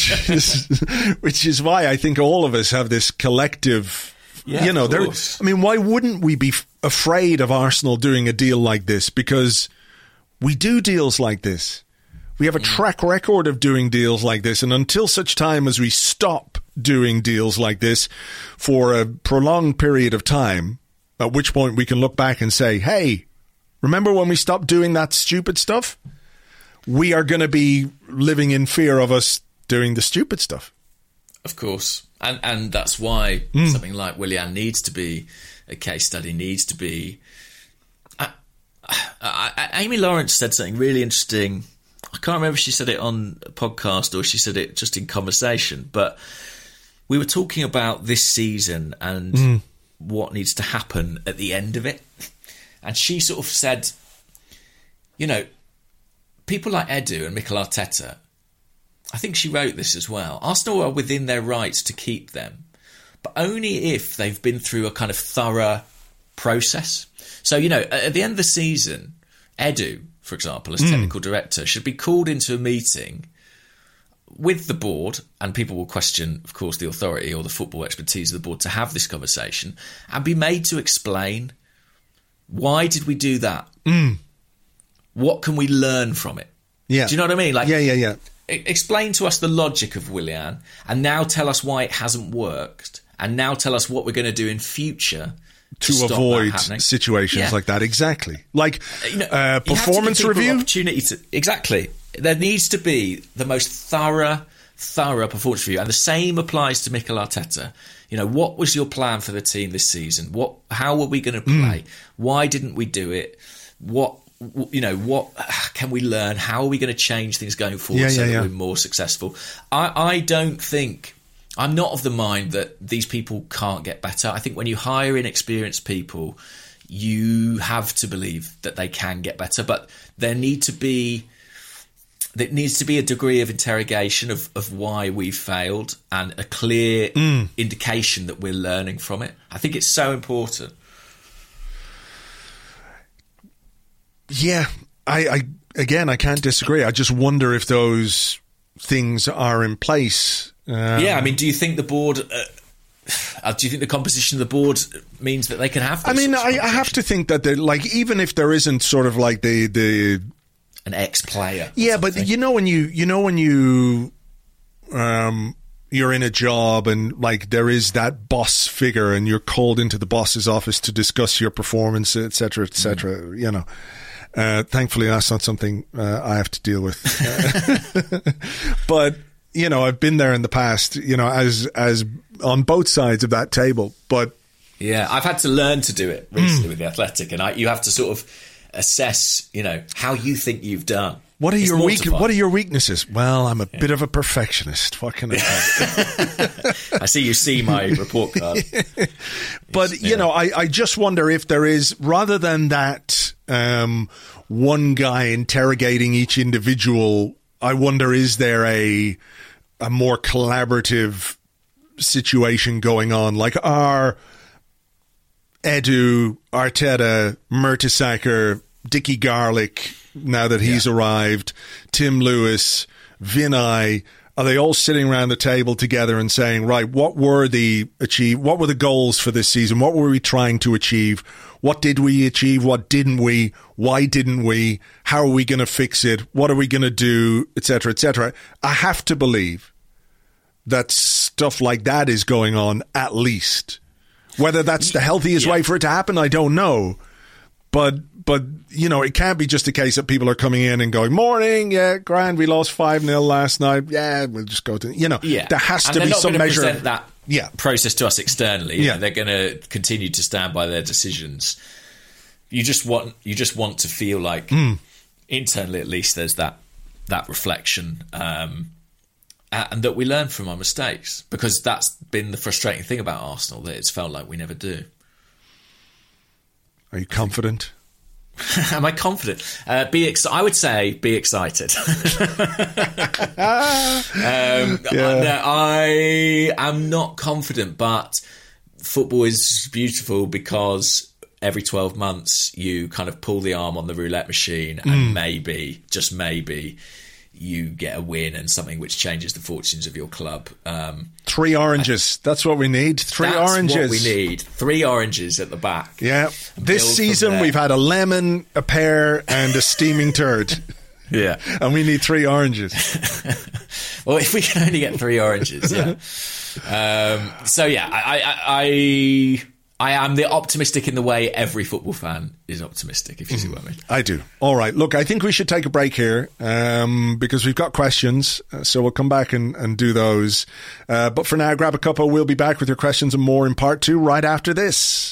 I think all of us have this collective. Why wouldn't we be afraid of Arsenal doing a deal like this? Because we do deals like this. We have a track record of doing deals like this. And until such time as we stop doing deals like this for a prolonged period of time, at which point we can look back and say, hey, remember when we stopped doing that stupid stuff? We are going to be living in fear of us doing the stupid stuff. Of course. And that's why something like Willian needs to be a case study, needs to be... Amy Lawrence said something really interesting. I can't remember if she said it on a podcast or she said it just in conversation, but we were talking about this season and what needs to happen at the end of it. And she sort of said, people like Edu and Mikel Arteta, I think she wrote this as well, Arsenal are within their rights to keep them, but only if they've been through a kind of thorough process. So, at the end of the season, Edu, for example, as technical director, should be called into a meeting with the board, and people will question, of course, the authority or the football expertise of the board to have this conversation, and be made to explain, why did we do that? What can we learn from it? Yeah. Do you know what I mean? Yeah. Explain to us the logic of Willian, and now tell us why it hasn't worked, and now tell us what we're going to do in future to avoid situations like that. Exactly. Performance review. Opportunity to, exactly. There needs to be the most thorough performance review, and the same applies to Mikel Arteta. What was your plan for the team this season? How were we going to play? Why didn't we do it? What can we learn? How are we going to change things going forward that we're more successful? I don't think, I'm not of the mind that these people can't get better. I think when you hire inexperienced people, you have to believe that they can get better, but there needs to be a degree of interrogation of why we failed and a clear indication that we're learning from it. I think it's so important. Yeah, I can't disagree. I just wonder if those things are in place. Do you think the board... do you think the composition of the board means that they can have this? I have to think that even if there isn't sort of an ex-player. Yeah, but when you you're in a job and like there is that boss figure and you're called into the boss's office to discuss your performance, etc., etc. You know, thankfully that's not something I have to deal with. But you know, I've been there in the past. You know, as on both sides of that table. But yeah, I've had to learn to do it recently with The Athletic, and you have to sort of assess, you know, how you think you've done. What are your weaknesses? Well, I'm a bit of a perfectionist. What can I tell you? I see my report card. But, you know, I just wonder if there is, rather than that one guy interrogating each individual, I wonder, is there a more collaborative situation going on? Like, are Edu, Arteta, Mertesacker, Dickie Garlick, now that he's arrived, Tim Lewis, Vinay, are they all sitting around the table together and saying, right, what were the goals for this season? What were we trying to achieve? What did we achieve? What didn't we? Why didn't we? How are we going to fix it? What are we going to do? Etc., etc. I have to believe that stuff like that is going on, at least. Whether that's the healthiest way for it to happen, I don't know. But you know, it can't be just a case that people are coming in and going, morning, yeah, grand, we lost 5-0 last night. Yeah, we'll just go to, you know, there has to be some measure of that process to us externally. You know, they're going to continue to stand by their decisions. You just want to feel like internally, at least, there's that reflection, and that we learn from our mistakes, because that's been the frustrating thing about Arsenal, that it's felt like we never do. Are you confident? Am I confident? I would say be excited. I am not confident, but football is beautiful because every 12 months you kind of pull the arm on the roulette machine and maybe, just maybe, you get a win and something which changes the fortunes of your club. 3 oranges. That's what we need. 3 oranges. That's what we need. 3 oranges at the back. Yeah. This season we've had a lemon, a pear, and a steaming turd. Yeah. And we need 3 oranges. Well, if we can only get 3 oranges, yeah. I am the optimistic in the way every football fan is optimistic, if you see what I mean. I do. All right. Look, I think we should take a break here because we've got questions. So we'll come back and do those. But for now, grab a cuppa. We'll be back with your questions and more in part 2 right after this.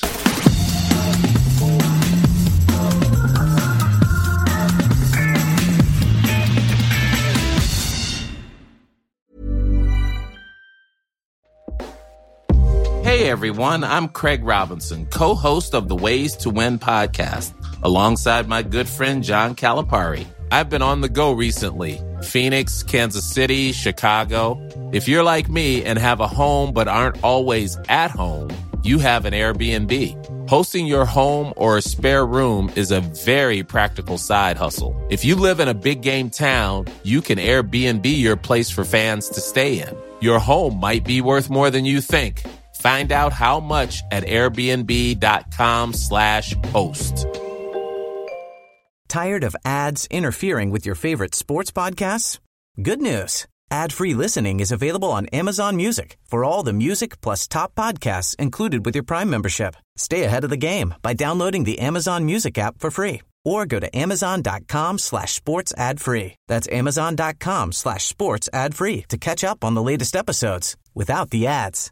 Hey everyone, I'm Craig Robinson, co-host of the Ways to Win podcast, alongside my good friend John Calipari. I've been on the go recently. Phoenix, Kansas City, Chicago. If you're like me and have a home but aren't always at home, you have an Airbnb. Hosting your home or a spare room is a very practical side hustle. If you live in a big game town, you can Airbnb your place for fans to stay in. Your home might be worth more than you think. Find out how much at airbnb.com/host. Tired of ads interfering with your favorite sports podcasts? Good news. Ad-free listening is available on Amazon Music for all the music plus top podcasts included with your Prime membership. Stay ahead of the game by downloading the Amazon Music app for free or go to amazon.com/sports ad free. That's amazon.com/sports ad free to catch up on the latest episodes without the ads.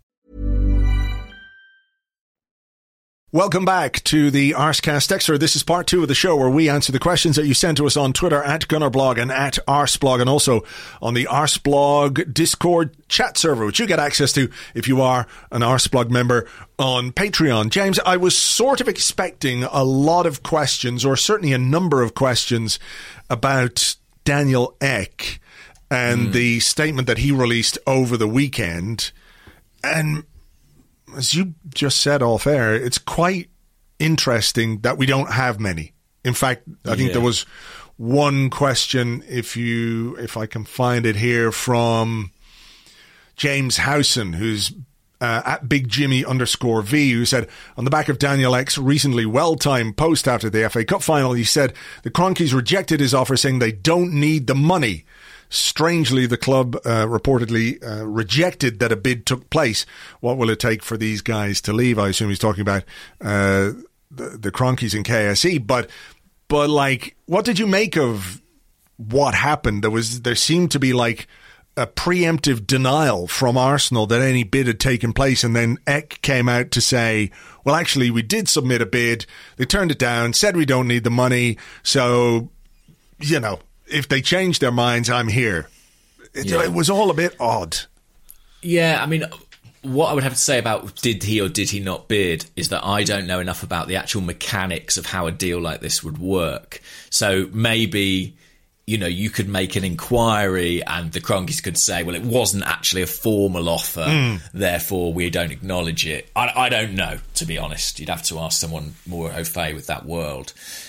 Welcome back to the Arscast Extra. This is part 2 of the show where we answer the questions that you sent to us on Twitter at Gunnerblog and at Arsblog, and also on the Arsblog Discord chat server, which you get access to if you are an Arsblog member on Patreon. James, I was sort of expecting a lot of questions, or certainly a number of questions, about Daniel Ek and the statement that he released over the weekend. And as you just said off air, it's quite interesting that we don't have many. In fact, I think there was one question, if I can find it here, from James Howson, who's at BigJimmy_V, who said, on the back of Daniel Ek's recently well-timed post after the FA Cup final, he said the Kroenkes rejected his offer, saying they don't need the money. strangely, the club reportedly rejected that a bid took place. What will it take for these guys to leave? I assume he's talking about the Kroenkes and KSE. But like, what did you make of what happened? There seemed to be like a preemptive denial from Arsenal that any bid had taken place, and then Eck came out to say, well, actually, we did submit a bid. They turned it down, said we don't need the money. So, you know, if they change their minds, I'm here. It was all a bit odd. Yeah, I mean, what I would have to say about did he or did he not bid is that I don't know enough about the actual mechanics of how a deal like this would work. So maybe, you know, you could make an inquiry and the Kroenkes could say, well, it wasn't actually a formal offer, therefore we don't acknowledge it. I don't know, to be honest. You'd have to ask someone more au fait with that world.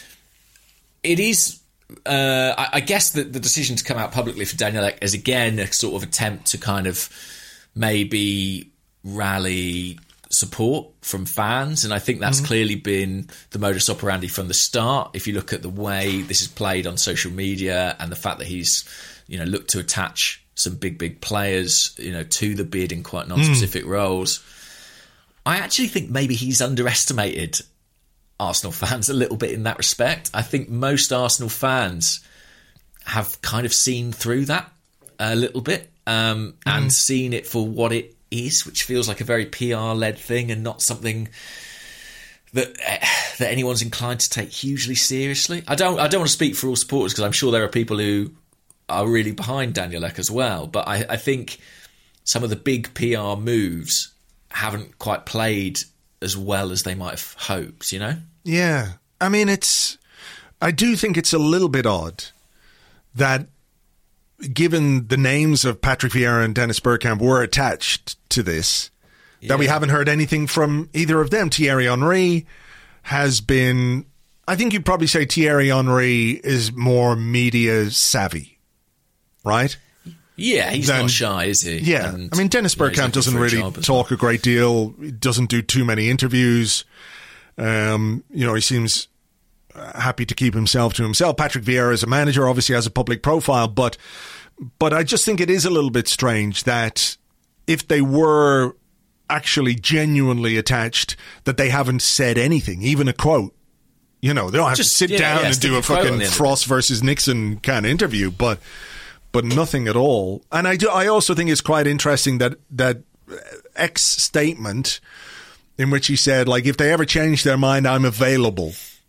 It is, I guess that the decision to come out publicly for Daniel Ek is, again, a sort of attempt to kind of maybe rally support from fans, and I think that's clearly been the modus operandi from the start. If you look at the way this is played on social media and the fact that he's, you know, looked to attach some big players, you know, to the bid in quite non-specific roles, I actually think maybe he's underestimated Arsenal fans a little bit in that respect. I think most Arsenal fans have kind of seen through that a little bit and seen it for what it is, which feels like a very PR-led thing and not something that anyone's inclined to take hugely seriously. I don't want to speak for all supporters, because I'm sure there are people who are really behind Daniel Ek as well. But I think some of the big PR moves haven't quite played as well as they might have hoped, you know? Yeah. I mean, I do think it's a little bit odd that, given the names of Patrick Vieira and Dennis Bergkamp were attached to this, that we haven't heard anything from either of them. Thierry Henry has been, I think you'd probably say Thierry Henry is more media savvy, right? Yeah, he's not shy, is he? Yeah. And, I mean, Dennis Bergkamp doesn't really talk a great deal. He doesn't do too many interviews. You know, he seems happy to keep himself to himself. Patrick Vieira as a manager obviously has a public profile, but I just think it is a little bit strange that if they were actually genuinely attached, that they haven't said anything, even a quote. You know, they don't have to sit down and do a fucking Frost versus Nixon kind of interview, but nothing at all. And I also think it's quite interesting that X statement in which he said, like, if they ever change their mind, I'm available.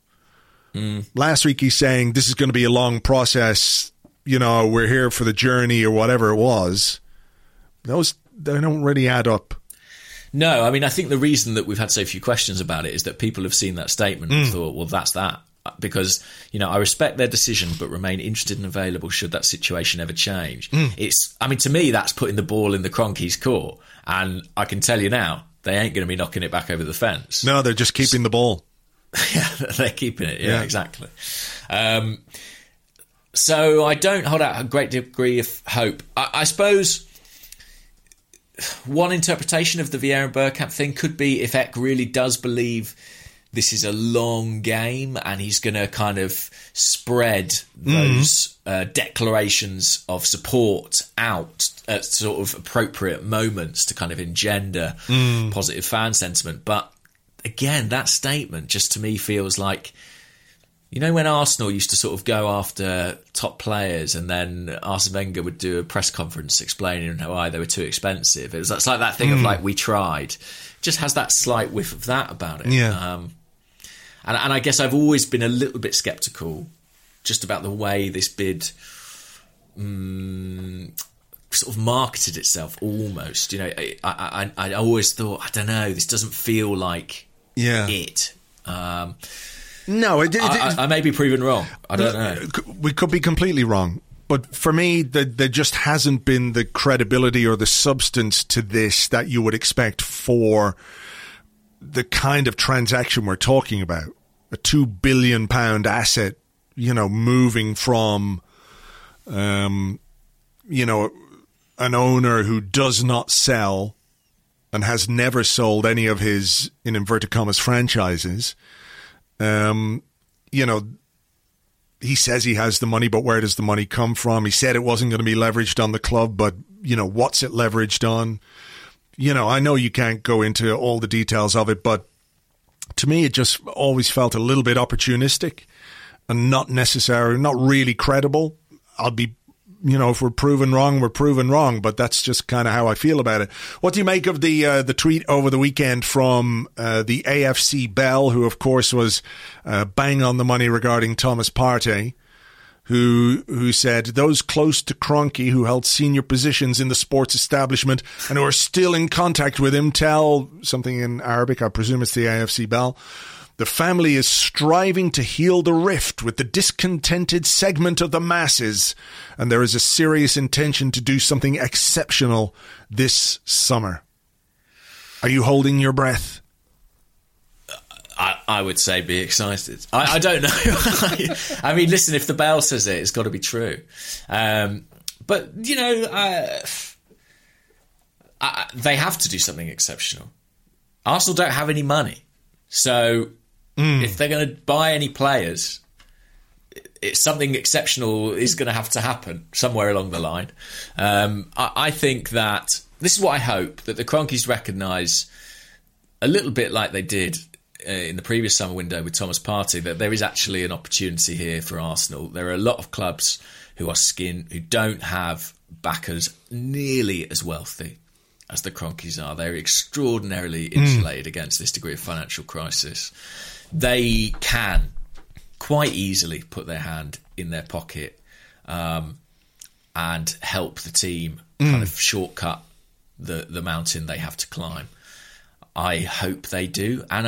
Last week he's saying this is going to be a long process, you know, we're here for the journey or whatever it was. They don't really add up. No, I mean, I think the reason that we've had so few questions about it is that people have seen that statement and thought, well, that's that. Because, you know, I respect their decision but remain interested and available should that situation ever change. I mean, to me, that's putting the ball in the Kroenkes' court. And I can tell you now, they ain't going to be knocking it back over the fence. No, they're just keeping the ball. Yeah, they're keeping it. Yeah, exactly. So I don't hold out a great degree of hope. I suppose one interpretation of the Vieira and Bergkamp thing could be if Eck really does believe this is a long game and he's going to kind of spread those declarations of support out at sort of appropriate moments to kind of engender positive fan sentiment. But again, that statement just to me feels like, you know, when Arsenal used to sort of go after top players and then Arsene Wenger would do a press conference explaining why they were too expensive. It's like that thing of like, we tried. Just has that slight whiff of that about it. Yeah. And I guess I've always been a little bit sceptical just about the way this bid sort of marketed itself almost. You know, I always thought, I don't know, this doesn't feel like it. No, I may be proven wrong. I don't know. We could be completely wrong. But for me, there just hasn't been the credibility or the substance to this that you would expect for the kind of transaction we're talking about. A £2 billion asset, you know, moving from, you know, an owner who does not sell and has never sold any of his, in inverted commas, franchises. You know, he says he has the money, but where does the money come from? He said it wasn't going to be leveraged on the club, but, what's it leveraged on? I know you can't go into all the details of it, but to me, it just always felt a little bit opportunistic and not necessarily, not really credible. I'll be, if we're proven wrong, we're proven wrong, but that's just kind of how I feel about it. What do you make of the tweet over the weekend from the AFC Bell, who of course was bang on the money regarding Thomas Partey, who said those close to Kroenke who held senior positions in the sports establishment and who are still in contact with him tell something in Arabic, I presume it's the AFC Bell. The family is striving to heal the rift with the discontented segment of the masses, and there is a serious intention to do something exceptional this summer. Are you holding your breath? I would say be excited. I don't know. I mean, listen, if the Bell says it, it's got to be true. But, they have to do something exceptional. Arsenal don't have any money. So if they're going to buy any players, it's something exceptional is going to have to happen somewhere along the line. I think that this is what I hope, that the Kroenkes recognise, a little bit like they did in the previous summer window with Thomas Partey, that there is actually an opportunity here for Arsenal. There are a lot of clubs who don't have backers nearly as wealthy as the Kroenkes are. They're extraordinarily insulated against this degree of financial crisis. They can quite easily put their hand in their pocket and help the team kind of shortcut the mountain they have to climb. I hope they do, and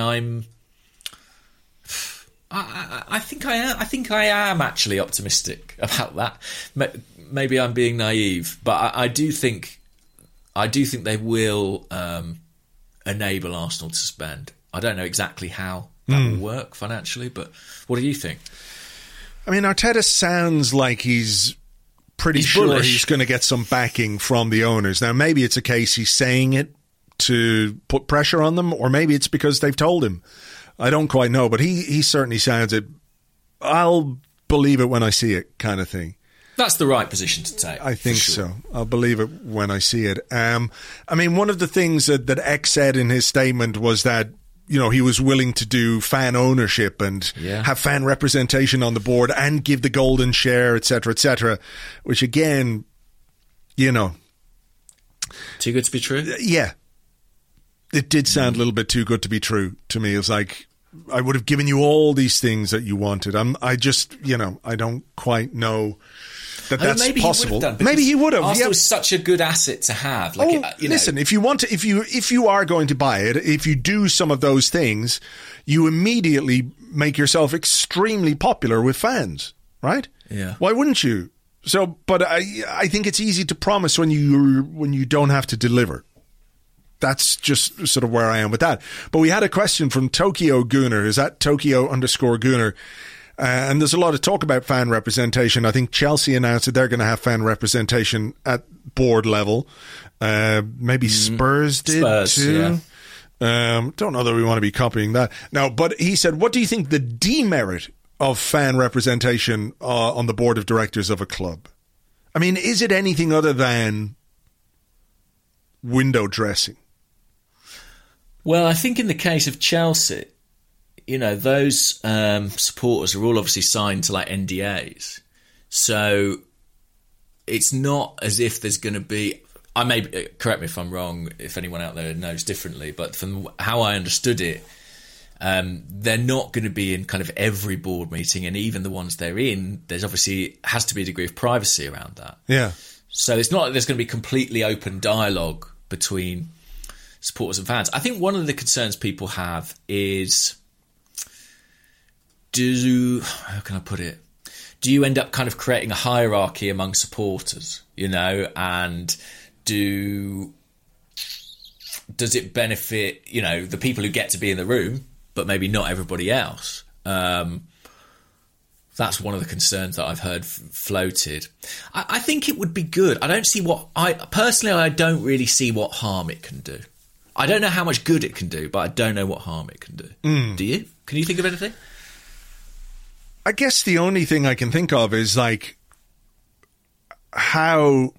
I think I am actually optimistic about that. Maybe I'm being naive, but I do think they will enable Arsenal to spend. I don't know exactly how that will work financially, but what do you think? I mean, Arteta sounds like he's sure bullish. He's going to get some backing from the owners. Now, maybe it's a case he's saying it to put pressure on them, or maybe it's because they've told him. I don't quite know, but he certainly sounds it. I'll believe it when I see it, kind of thing. That's the right position to take. I think so. I'll believe it when I see it. I mean, one of the things that X said in his statement was that, he was willing to do fan ownership and have fan representation on the board and give the golden share, etc., which again, too good to be true? Yeah. It did sound a little bit too good to be true to me. It was like, I would have given you all these things that you wanted. I don't quite know that's maybe possible. Maybe he would have. Arsenal is such a good asset to have. Listen, if you want to, if you are going to buy it, if you do some of those things, you immediately make yourself extremely popular with fans, right? Yeah. Why wouldn't you? So, but I think it's easy to promise when you don't have to deliver. That's just sort of where I am with that. But we had a question from Tokyo Gooner. Is that Tokyo_Gooner? And there's a lot of talk about fan representation. I think Chelsea announced that they're going to have fan representation at board level. Maybe Spurs did too. Yeah. Don't know that we want to be copying that. Now, but he said, what do you think the demerit of fan representation on the board of directors of a club? I mean, is it anything other than window dressing? Well, I think in the case of Chelsea, those supporters are all obviously signed to like NDAs. So it's not as if there's going to be... correct me if I'm wrong, if anyone out there knows differently, but from how I understood it, they're not going to be in kind of every board meeting, and even the ones they're in, there's obviously has to be a degree of privacy around that. Yeah. So it's not like there's going to be completely open dialogue between supporters and fans. I think one of the concerns people have is, how can I put it? Do you end up kind of creating a hierarchy among supporters, and does it benefit, the people who get to be in the room, but maybe not everybody else? That's one of the concerns that I've heard floated. I think it would be good. I don't really see what harm it can do. I don't know how much good it can do, but I don't know what harm it can do. Do you? Can you think of anything? I guess the only thing I can think of is like how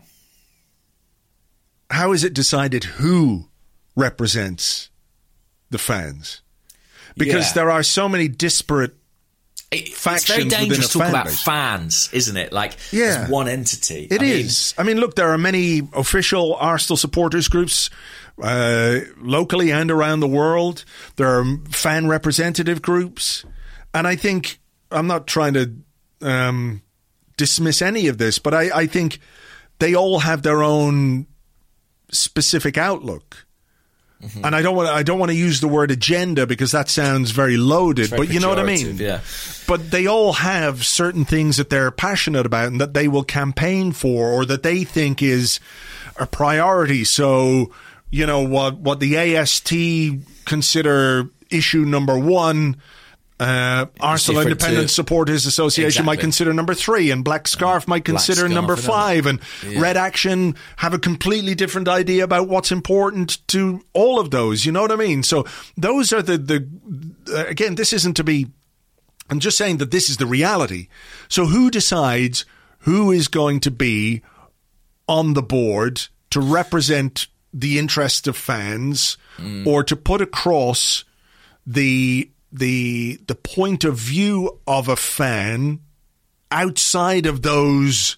is it decided who represents the fans? Because there are so many disparate factions. It's very dangerous to talk about base. Fans, isn't it? Like, as one entity. It is. I mean, look, there are many official Arsenal supporters groups locally and around the world. There are fan representative groups. And I think, I'm not trying to dismiss any of this, but I think they all have their own specific outlook. Mm-hmm. And I don't want to use the word agenda because that sounds very loaded, but you know what I mean? Yeah. But they all have certain things that they're passionate about and that they will campaign for or that they think is a priority. So, you know, what the AST consider issue number 1, Arsenal Independent Supporters Association might consider number 3, and Black Scarf might consider number 5, and Red Action have a completely different idea about what's important to all of those. You know what I mean? So those are again, this isn't to be, I'm just saying that this is the reality. So who decides who is going to be on the board to represent the interests of fans or to put across the point of view of a fan outside of those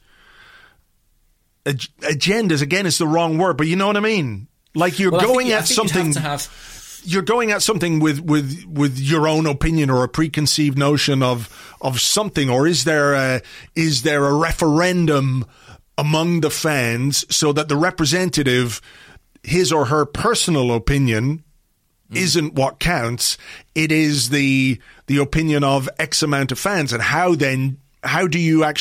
agendas? Again, it's the wrong word, but you know what I mean? Like you're going at something. You're going at something with your own opinion or a preconceived notion of something, or is there a referendum among the fans so that the representative, his or her personal opinion isn't what counts? It is the opinion of X amount of fans. And how do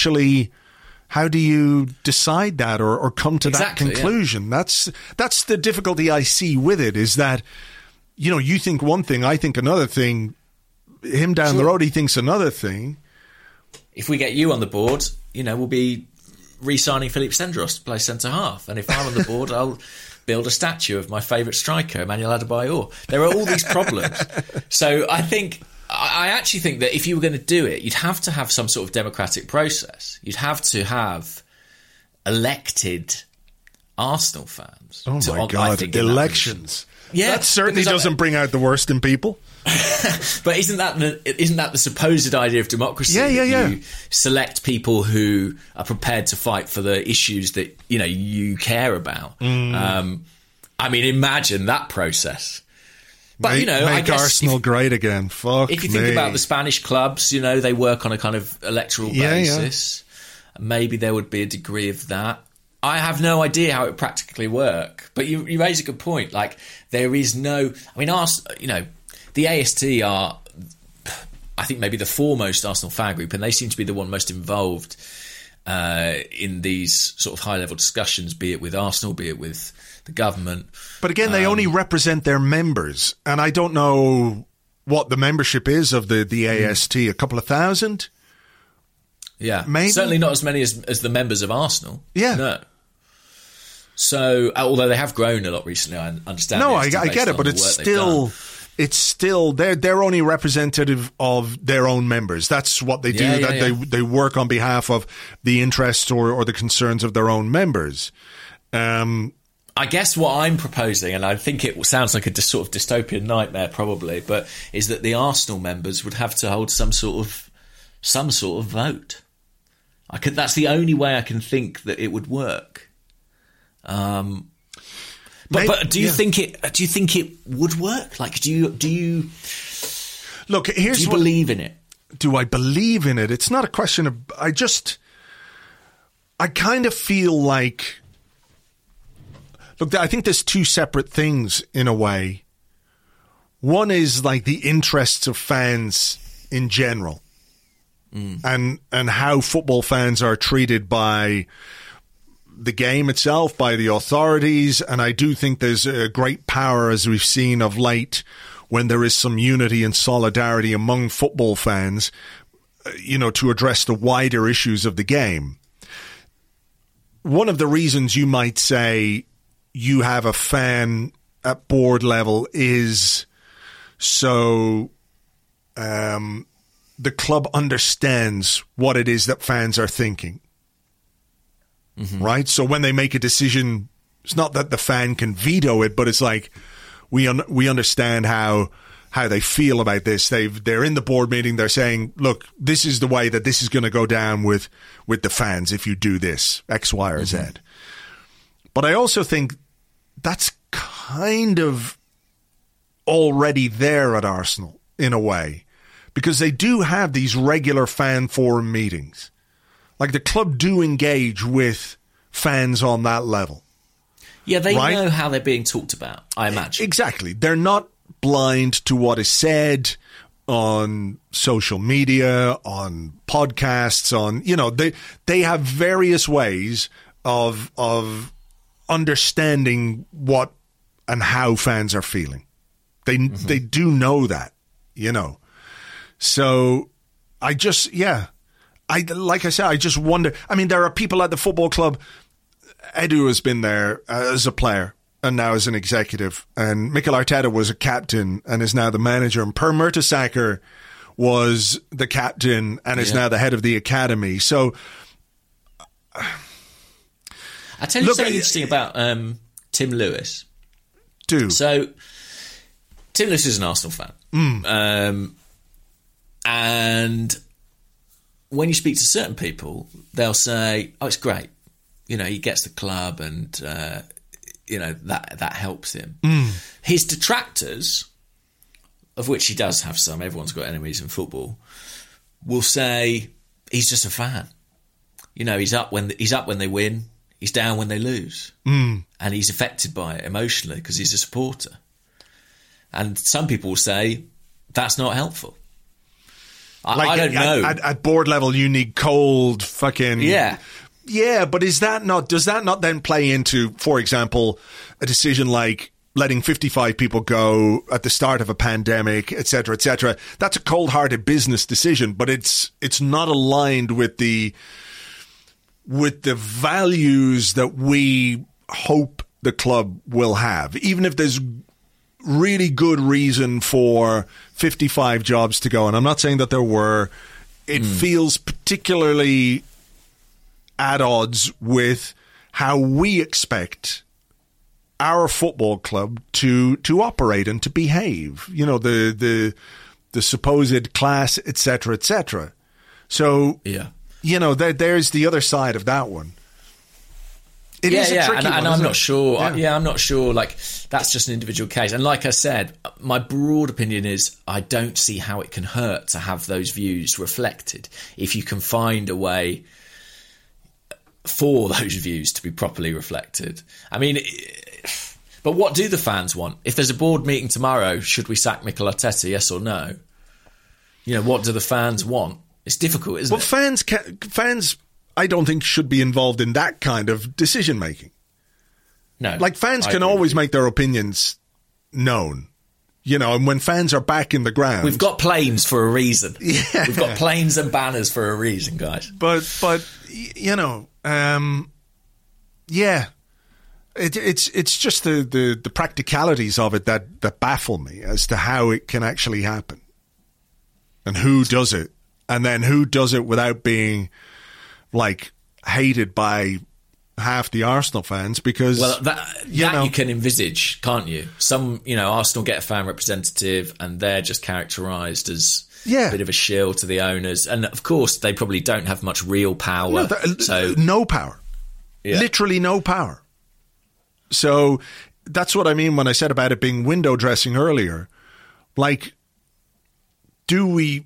you decide that or come to that conclusion? Yeah. That's the difficulty I see with it, is that, you know, you think one thing, I think another thing, him down the road, he thinks another thing. If we get you on the board, you know, we'll be re-signing Philippe Sendros to play centre-half. And if I'm on the board, I'll build a statue of my favourite striker, Emmanuel Adebayor. There are all these problems. So I actually think that if you were going to do it, you'd have to have some sort of democratic process. You'd have to have elected Arsenal fans. Oh my God, elections. That certainly doesn't bring out the worst in people. But isn't that the supposed idea of democracy? Yeah. You select people who are prepared to fight for the issues that, you know, you care about. I mean, imagine that process. But I guess Arsenal great again. Fuck. If you think about the Spanish clubs, you know, they work on a kind of electoral basis. Yeah. Maybe there would be a degree of that. I have no idea how it would practically work. But you raise a good point. Like, there is no. I mean, you know, the AST are, I think, maybe the foremost Arsenal fan group, and they seem to be the one most involved in these sort of high-level discussions, be it with Arsenal, be it with the government. But again, they only represent their members, and I don't know what the membership is of the AST, a couple of thousand? Yeah, maybe? Certainly not as many as the members of Arsenal. Yeah. No. So, although they have grown a lot recently, I understand. No, I get it, but it's still they're only representative of their own members. That's what they do. They work on behalf of the interests or the concerns of their own members. I guess what I'm proposing, and I think it sounds like a sort of dystopian nightmare probably, but is that the Arsenal members would have to hold some sort of vote. That's the only way I can think that it would work. But do you think it would work? Like, do you look? Here's do you believe in it? Do I believe in it? It's not a question of. I kind of feel like. Look, I think there's two separate things in a way. One is like the interests of fans in general, and how football fans are treated by the game itself, by the authorities. And I do think there's a great power, as we've seen of late, when there is some unity and solidarity among football fans, you know, to address the wider issues of the game. One of the reasons you might say you have a fan at board level is so the club understands what it is that fans are thinking. Right? So when they make a decision, it's not that the fan can veto it, but it's like we understand how they feel about this. They're in the board meeting. They're saying, look, this is the way that this is going to go down with the fans if you do this, X, Y, or Z. But I also think that's kind of already there at Arsenal in a way, because they do have these regular fan forum meetings. Like, the club do engage with fans on that level. Yeah, they know how they're being talked about, I imagine. Exactly. They're not blind to what is said on social media, on podcasts, on, they have various ways of understanding what and how fans are feeling. They do know that, So I just, like I said, I just wonder. I mean, there are people at the football club. Edu has been there as a player and now as an executive. And Mikel Arteta was a captain and is now the manager. And Per Mertesacker was the captain and is now the head of the academy. So, I tell you something interesting about Tim Lewis. So, Tim Lewis is an Arsenal fan. And when you speak to certain people, they'll say, oh, it's great. He gets the club and, that helps him. His detractors, of which he does have some, everyone's got enemies in football, will say he's just a fan. He's up when they win, he's down when they lose. And he's affected by it emotionally because he's a supporter. And some people will say that's not helpful. I don't know. At board level, you need cold fucking... Yeah, but does that not then play into, for example, a decision like letting 55 people go at the start of a pandemic, et cetera, et cetera? That's a cold-hearted business decision, but it's not aligned with the values that we hope the club will have. Even if there's really good reason for 55 jobs to go, and I'm not saying that there were, it feels particularly at odds with how we expect our football club to operate and to behave. The supposed class, etc., etc. So there's the other side of that one. It is a tricky one, and I'm not sure. Yeah. I'm not sure. Like, that's just an individual case. And like I said, my broad opinion is I don't see how it can hurt to have those views reflected if you can find a way for those views to be properly reflected. I mean, but what do the fans want? If there's a board meeting tomorrow, should we sack Mikel Arteta, yes or no? What do the fans want? It's difficult, isn't it? Fans, I don't think, should be involved in that kind of decision making. No. Like, fans can always make their opinions known. And when fans are back in the ground... We've got planes for a reason. Yeah. We've got planes and banners for a reason, guys. But it's just the practicalities of it that baffle me as to how it can actually happen. And who does it. And then who does it without being, like, hated by half the Arsenal fans, because... Well, that you can envisage, can't you? Some, Arsenal get a fan representative and they're just characterised as a bit of a shill to the owners. And, of course, they probably don't have much real power. No power. Yeah. Literally no power. So that's what I mean when I said about it being window dressing earlier. Like, do we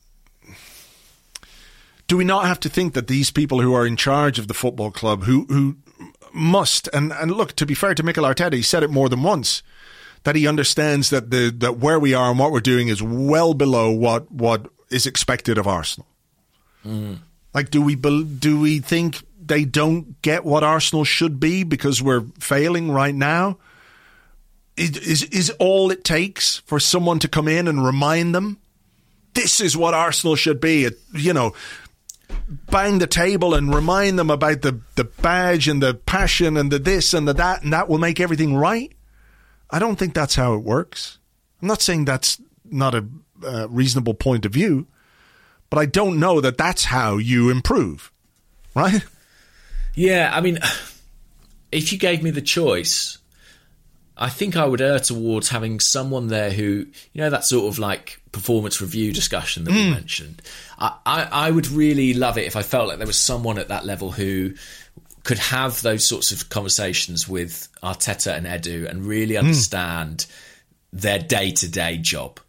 not have to think that these people who are in charge of the football club, who must, and look, to be fair to Mikel Arteta, he said it more than once, that he understands that where we are and what we're doing is well below what is expected of Arsenal. Like, do we think they don't get what Arsenal should be because we're failing right now? Is all it takes for someone to come in and remind them this is what Arsenal should be? Bang the table and remind them about the badge and the passion and the this and the that, and that will make everything right? I don't think that's how it works. I'm not saying that's not a reasonable point of view, But I don't know that that's how you improve, right? Yeah, I mean, if you gave me the choice, I think I would err towards having someone there who, that sort of like performance review discussion that we mentioned. I would really love it if I felt like there was someone at that level who could have those sorts of conversations with Arteta and Edu and really understand their day-to-day job.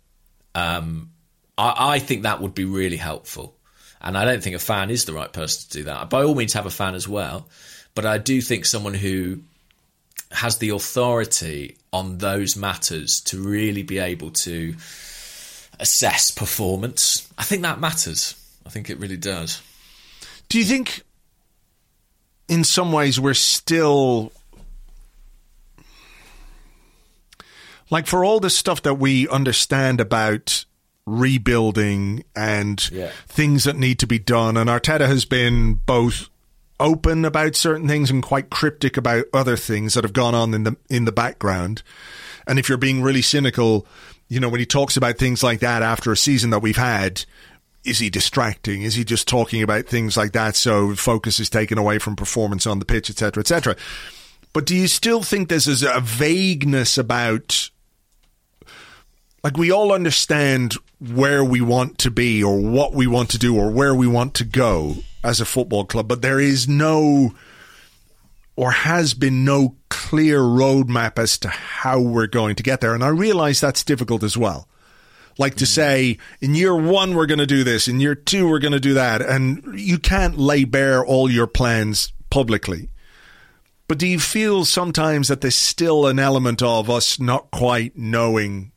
I think that would be really helpful. And I don't think a fan is the right person to do that. By all means, have a fan as well. But I do think someone who has the authority on those matters to really be able to assess performance, I think that matters. I think it really does. Do you think in some ways we're still... Like, for all the stuff that we understand about rebuilding and things that need to be done, and Arteta has been both open about certain things and quite cryptic about other things that have gone on in the background. And if you're being really cynical, when he talks about things like that after a season that we've had, is he distracting? Is he just talking about things like that so focus is taken away from performance on the pitch, etc., etc.? But do you still think there's a vagueness about... Like, we all understand where we want to be or what we want to do or where we want to go as a football club, but there is no, or has been no clear roadmap as to how we're going to get there. And I realize that's difficult as well. Like to say, in year 1, we're going to do this. In year 2, we're going to do that. And you can't lay bare all your plans publicly. But do you feel sometimes that there's still an element of us not quite knowing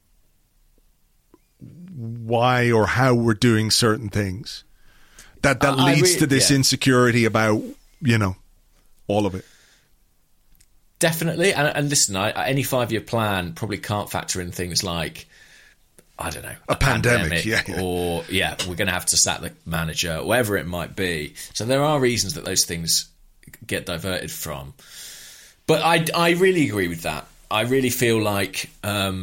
why or how we're doing certain things that leads to this insecurity about, all of it? Definitely. And listen, any 5-year plan probably can't factor in things like, I don't know, a pandemic. Or, we're going to have to sack the manager, whatever it might be. So there are reasons that those things get diverted from. But I really agree with that. I really feel like...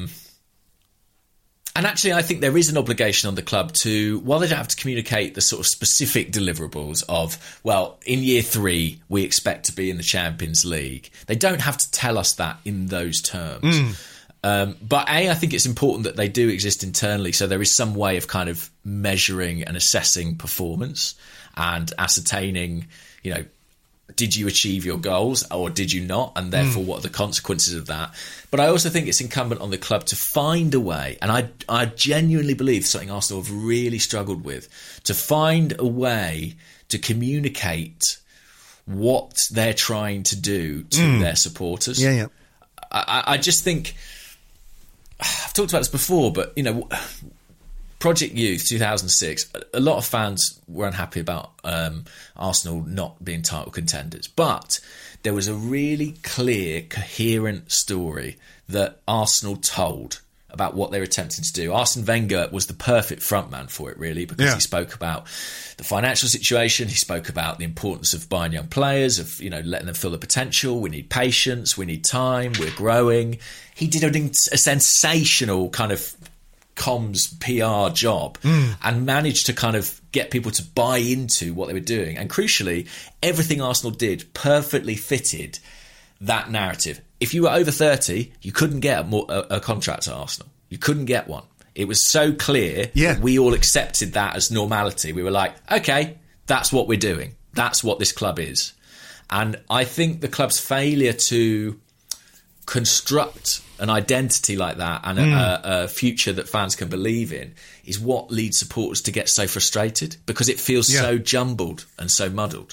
And actually, I think there is an obligation on the club to, while they don't have to communicate the sort of specific deliverables of, well, in year 3, we expect to be in the Champions League. They don't have to tell us that in those terms. But I think it's important that they do exist internally. So there is some way of kind of measuring and assessing performance and ascertaining, did you achieve your goals or did you not? And therefore, what are the consequences of that? But I also think it's incumbent on the club to find a way, and I genuinely believe something Arsenal have really struggled with, to find a way to communicate what they're trying to do to their supporters. I just think, I've talked about this before, but, Project Youth 2006, a lot of fans were unhappy about Arsenal not being title contenders. But there was a really clear, coherent story that Arsenal told about what they were attempting to do. Arsene Wenger was the perfect frontman for it, really, because he spoke about the financial situation. He spoke about the importance of buying young players, of letting them feel the potential. We need patience. We need time. We're growing. He did a sensational kind of comms PR job and managed to kind of get people to buy into what they were doing. And crucially, everything Arsenal did perfectly fitted that narrative. If you were over 30, you couldn't get a contract at Arsenal. You couldn't get one. It was so clear that we all accepted that as normality. We were like, okay, that's what we're doing. That's what this club is. And I think the club's failure to construct an identity like that and a future that fans can believe in is what leads supporters to get so frustrated, because it feels so jumbled and so muddled.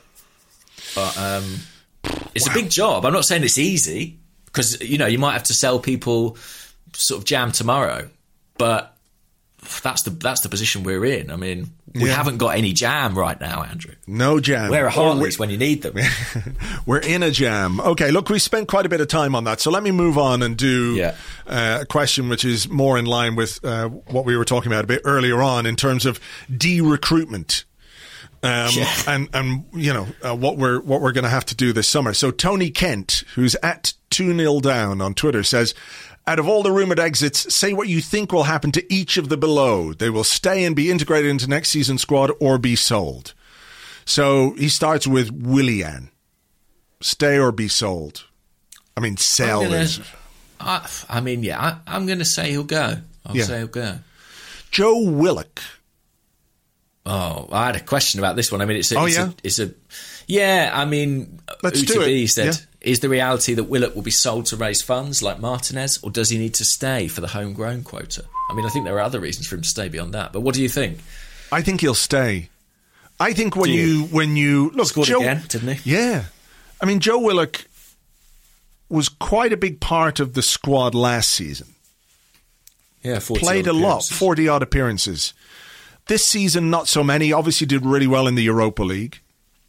But it's a big job. I'm not saying it's easy, because you might have to sell people sort of jam tomorrow, but that's the position we're in. I mean, we haven't got any jam right now, Andrew. No jam. Where are Harleys when you need them? We're in a jam. Okay, look, we spent quite a bit of time on that, so let me move on and do a question which is more in line with what we were talking about a bit earlier on in terms of de-recruitment. And you know what we're going to have to do this summer. So Tony Kent, who's at 2-0 down on Twitter, says, out of all the rumored exits, say what you think will happen to each of the below. They will stay and be integrated into next season's squad or be sold. So he starts with Willian. Stay or be sold. I mean, sell. I'm going to say he'll go. I'll say he'll go. Joe Willock. Oh, I had a question about this one. I mean, it's a I mean, let's do it. Said, is the reality that Willock will be sold to raise funds like Martinez, or does he need to stay for the homegrown quota? I mean, I think there are other reasons for him to stay beyond that. But what do you think? I think he'll stay. I think when you look, scored Joe, again, didn't he? Yeah, I mean, Joe Willock was quite a big part of the squad last season. Yeah, played a lot, 40-odd appearances. This season, not so many. Obviously did really well in the Europa League.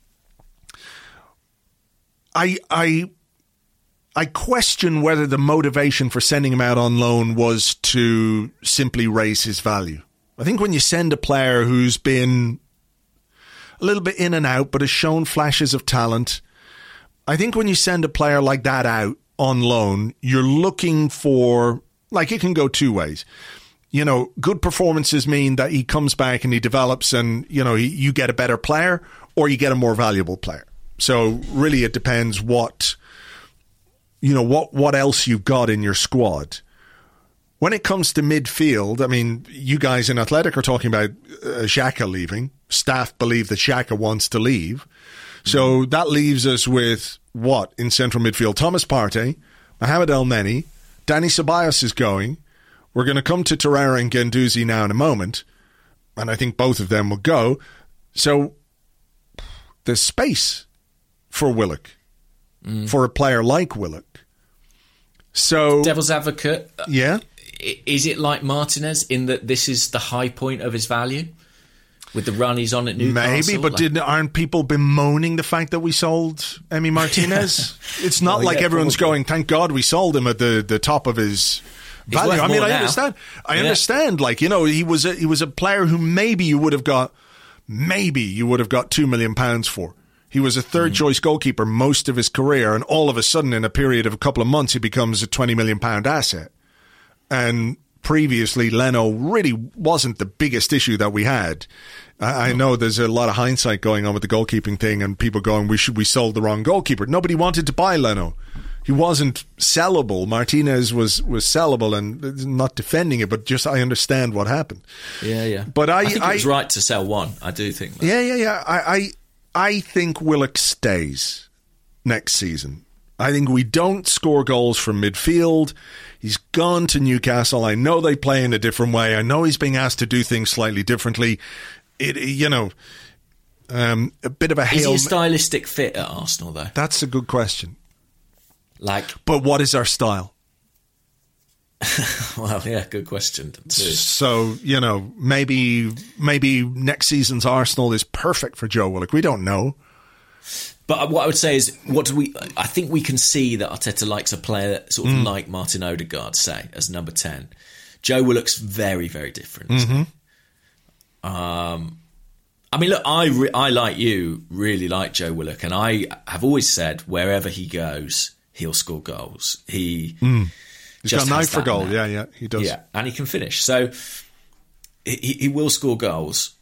I question whether the motivation for sending him out on loan was to simply raise his value. I think when you send a player who's been a little bit in and out but has shown flashes of talent, I think when you send a player like that out on loan, you're looking for, like, it can go two ways. You know, good performances mean that he comes back and he develops and, you know, you get a better player or you get a more valuable player. So really it depends what else you've got in your squad. When it comes to midfield, I mean, you guys in Athletic are talking about Xhaka leaving. Staff believe that Xhaka wants to leave. So that leaves us with what in central midfield? Thomas Partey, Mohamed El-Neni, Dani Ceballos is going. We're going to come to Torreira and Guendouzi now in a moment, and I think both of them will go. So there's space for Willock, for a player like Willock. So devil's advocate, yeah. Is it like Martinez in that this is the high point of his value with the run he's on at Newcastle? Maybe, but aren't people bemoaning the fact that we sold Emi Martinez? It's not like everyone's going, thank God we sold him at the top of his value. I mean, I understand. I understand. Like, you know, he was a player who maybe you would have got £2 million for. He was a third choice goalkeeper most of his career, and all of a sudden, in a period of a couple of months, he becomes a £20 million asset. And previously, Leno really wasn't the biggest issue that we had. I know there's a lot of hindsight going on with the goalkeeping thing, and people going, we sold the wrong goalkeeper. Nobody wanted to buy Leno. He wasn't sellable. Martinez was sellable, and not defending it, but just I understand what happened. Yeah. But I think it was right to sell one. I do think that. Yeah. I think Willock stays next season. I think we don't score goals from midfield. He's gone to Newcastle. I know they play in a different way. I know he's being asked to do things slightly differently. A bit of a hail. Is he a stylistic fit at Arsenal, though? That's a good question. But what is our style? Well, yeah, good question too. So, you know, maybe next season's Arsenal is perfect for Joe Willock. We don't know. But what I would say is, I think we can see that Arteta likes a player sort of like Martin Odegaard, say, as number 10. Joe Willock's very, very different. Mm-hmm. I mean, look, I like you, really like Joe Willock, and I have always said wherever he goes, he'll score goals. He's got an eye for goal. Yeah, he does. Yeah, and he can finish. So he will score goals.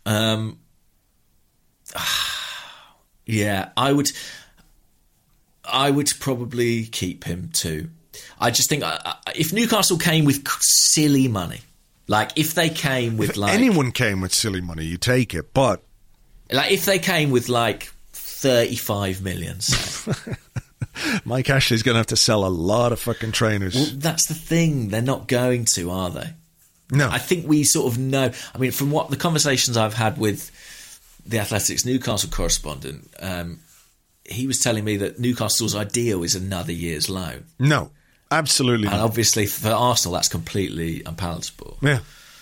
Yeah, I would probably keep him too. I just think if Newcastle came with silly money, like if they came with if anyone came with silly money, you take it. But like if they came with like 35 million. Mike Ashley's going to have to sell a lot of fucking trainers. Well, that's the thing. They're not going to, are they? No. I think we sort of know. I mean, from what the conversations I've had with the Athletics Newcastle correspondent, he was telling me that Newcastle's ideal is another year's loan. No, absolutely not. And obviously for Arsenal, that's completely unpalatable. Yeah.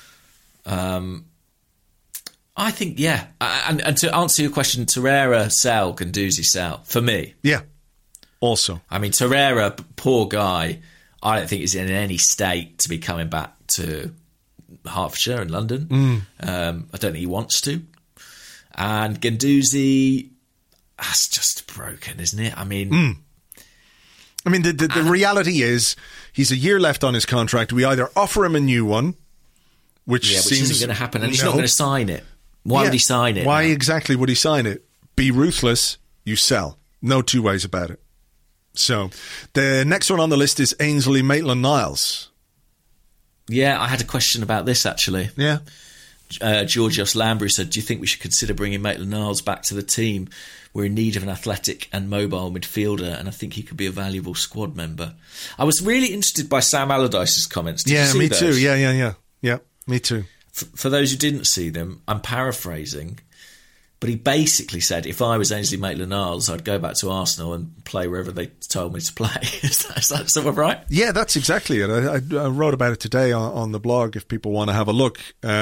I think, yeah. And to answer your question, Torreira sell, Guendouzi sell, for me. Yeah. Also, I mean, Torreira, poor guy, I don't think he's in any state to be coming back to Hertfordshire and London. I don't think he wants to. And Guendouzi, that's just broken, isn't it? I mean... the reality is he's a year left on his contract. We either offer him a new one, which seems... isn't going to happen, and he's not going to sign it. Why would he sign it? Why exactly would he sign it? Be ruthless, you sell. No two ways about it. So, the next one on the list is Ainsley Maitland-Niles. Yeah, I had a question about this, actually. Yeah. Georgios Lambrou said, do you think we should consider bringing Maitland-Niles back to the team? We're in need of an athletic and mobile midfielder, and I think he could be a valuable squad member. I was really interested by Sam Allardyce's comments. Did you see me those? too. Yeah, me too. For those who didn't see them, I'm paraphrasing, but he basically said, if I was Ainsley Maitland-Niles, I'd go back to Arsenal and play wherever they told me to play. Is that sort of right? Yeah, that's exactly it. I wrote about it today on the blog if people want to have a look.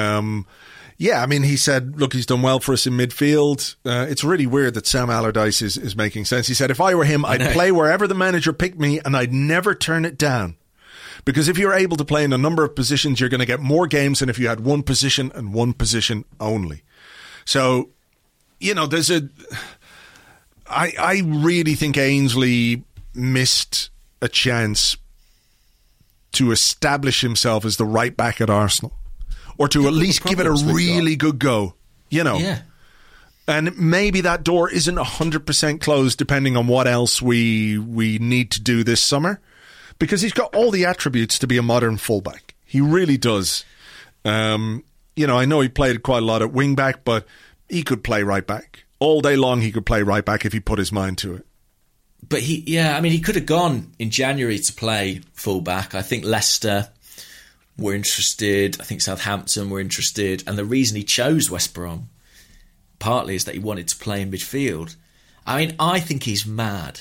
He said, look, he's done well for us in midfield. It's really weird that Sam Allardyce is making sense. He said, if I were him, I'd play wherever the manager picked me and I'd never turn it down. Because if you're able to play in a number of positions, you're going to get more games than if you had one position and one position only. So... I really think Ainsley missed a chance to establish himself as the right back at Arsenal, or to at least give it a really good go, Yeah. And maybe that door isn't 100% closed, depending on what else we need to do this summer, because he's got all the attributes to be a modern fullback. He really does. I know he played quite a lot at wing back, but he could play right back. All day long he could play right back if he put his mind to it. But he could have gone in January to play full back. I think Leicester were interested. I think Southampton were interested. And the reason he chose West Brom partly is that he wanted to play in midfield. I mean, I think he's mad.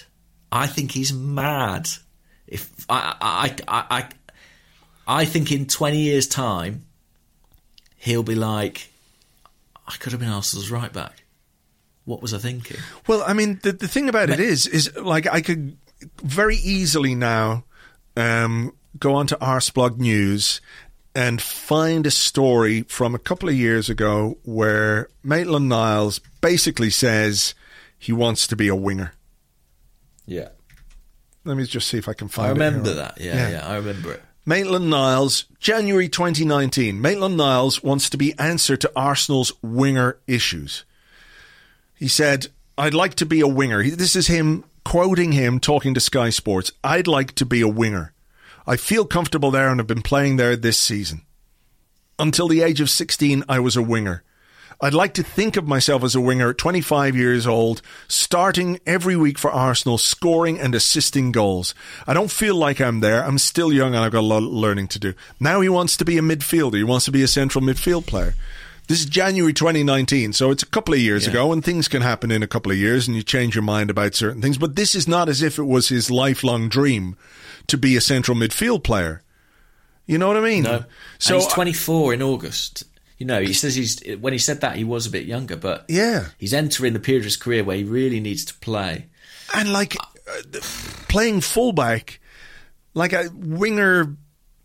If I think in 20 years' time, he'll be like, I could have been Arsenal's right back. What was I thinking? Well, I mean, the thing about it is like I could very easily now go onto Arsblog News and find a story from a couple of years ago where Maitland-Niles basically says he wants to be a winger. Yeah. Let me just see if I can find it. I remember that. Yeah, I remember it. Maitland-Niles, January 2019. Maitland-Niles wants to be answer to Arsenal's winger issues. He said, I'd like to be a winger. This is him quoting him talking to Sky Sports. I'd like to be a winger. I feel comfortable there and have been playing there this season. Until the age of 16, I was a winger. I'd like to think of myself as a winger at 25 years old, starting every week for Arsenal, scoring and assisting goals. I don't feel like I'm there. I'm still young and I've got a lot of learning to do. Now he wants to be a midfielder. He wants to be a central midfield player. This is January 2019, so it's a couple of years ago, and things can happen in a couple of years and you change your mind about certain things. But this is not as if it was his lifelong dream to be a central midfield player. You know what I mean? No. So he's 24 in August. He says when he said that, he was a bit younger, but he's entering the period of his career where he really needs to play. And playing fullback, like a winger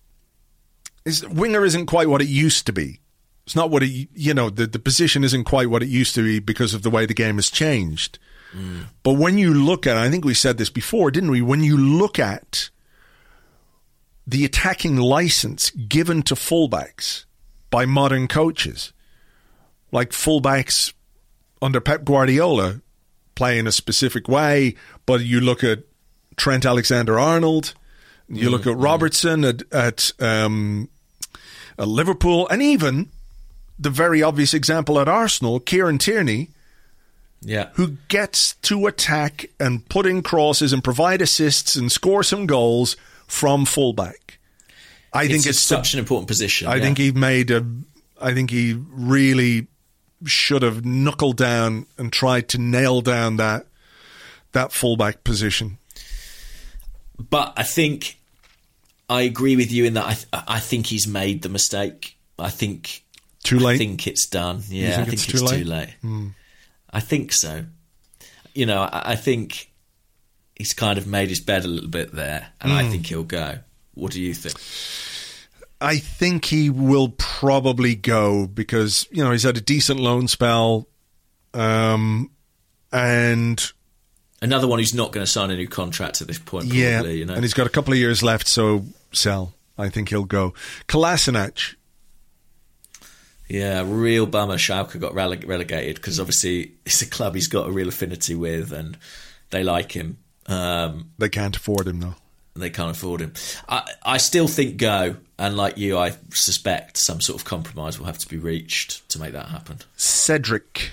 isn't quite what it used to be. It's not what the position isn't quite what it used to be because of the way the game has changed. Mm. But when you look at, I think we said this before, didn't we? When you look at the attacking license given to fullbacks by modern coaches, like fullbacks under Pep Guardiola play in a specific way, but you look at Trent Alexander-Arnold, you look at Robertson at Liverpool, and even the very obvious example at Arsenal, Kieran Tierney, who gets to attack and put in crosses and provide assists and score some goals from fullback. I think it's such an important position. I think he really should have knuckled down and tried to nail down that fullback position. But I think I agree with you in that I think he's made the mistake. I think too late. I think it's done. Yeah, I think it's too late. Mm. I think so. I think he's kind of made his bed a little bit there, and I think he'll go. What do you think? I think he will probably go because, he's had a decent loan spell And another one who's not going to sign a new contract at this point, probably, you know. And he's got a couple of years left, so sell. I think he'll go. Kolasinac. Yeah, real bummer Schalke got relegated, because obviously it's a club he's got a real affinity with and they like him. They can't afford him, though. They can't afford him. I still think go, and like you, I suspect some sort of compromise will have to be reached to make that happen. Cedric.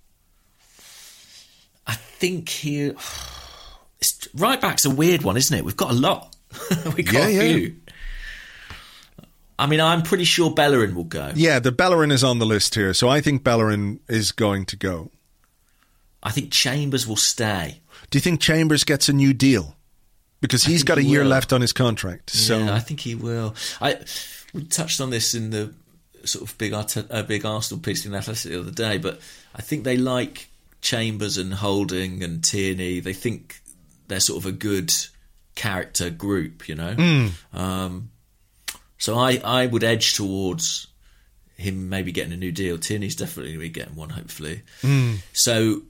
I think right back's a weird one, isn't it? We've got a lot. We've got a few. I mean, I'm pretty sure Bellerin will go. Yeah, the Bellerin is on the list here, so I think Bellerin is going to go. I think Chambers will stay. Do you think Chambers gets a new deal? Because he's got a year left on his contract. So. Yeah, I think he will. We touched on this in the sort of big Arsenal piece in Athletic the other day, but I think they like Chambers and Holding and Tierney. They think they're sort of a good character group, you know. So I would edge towards him maybe getting a new deal. Tierney's definitely going to be getting one, hopefully. So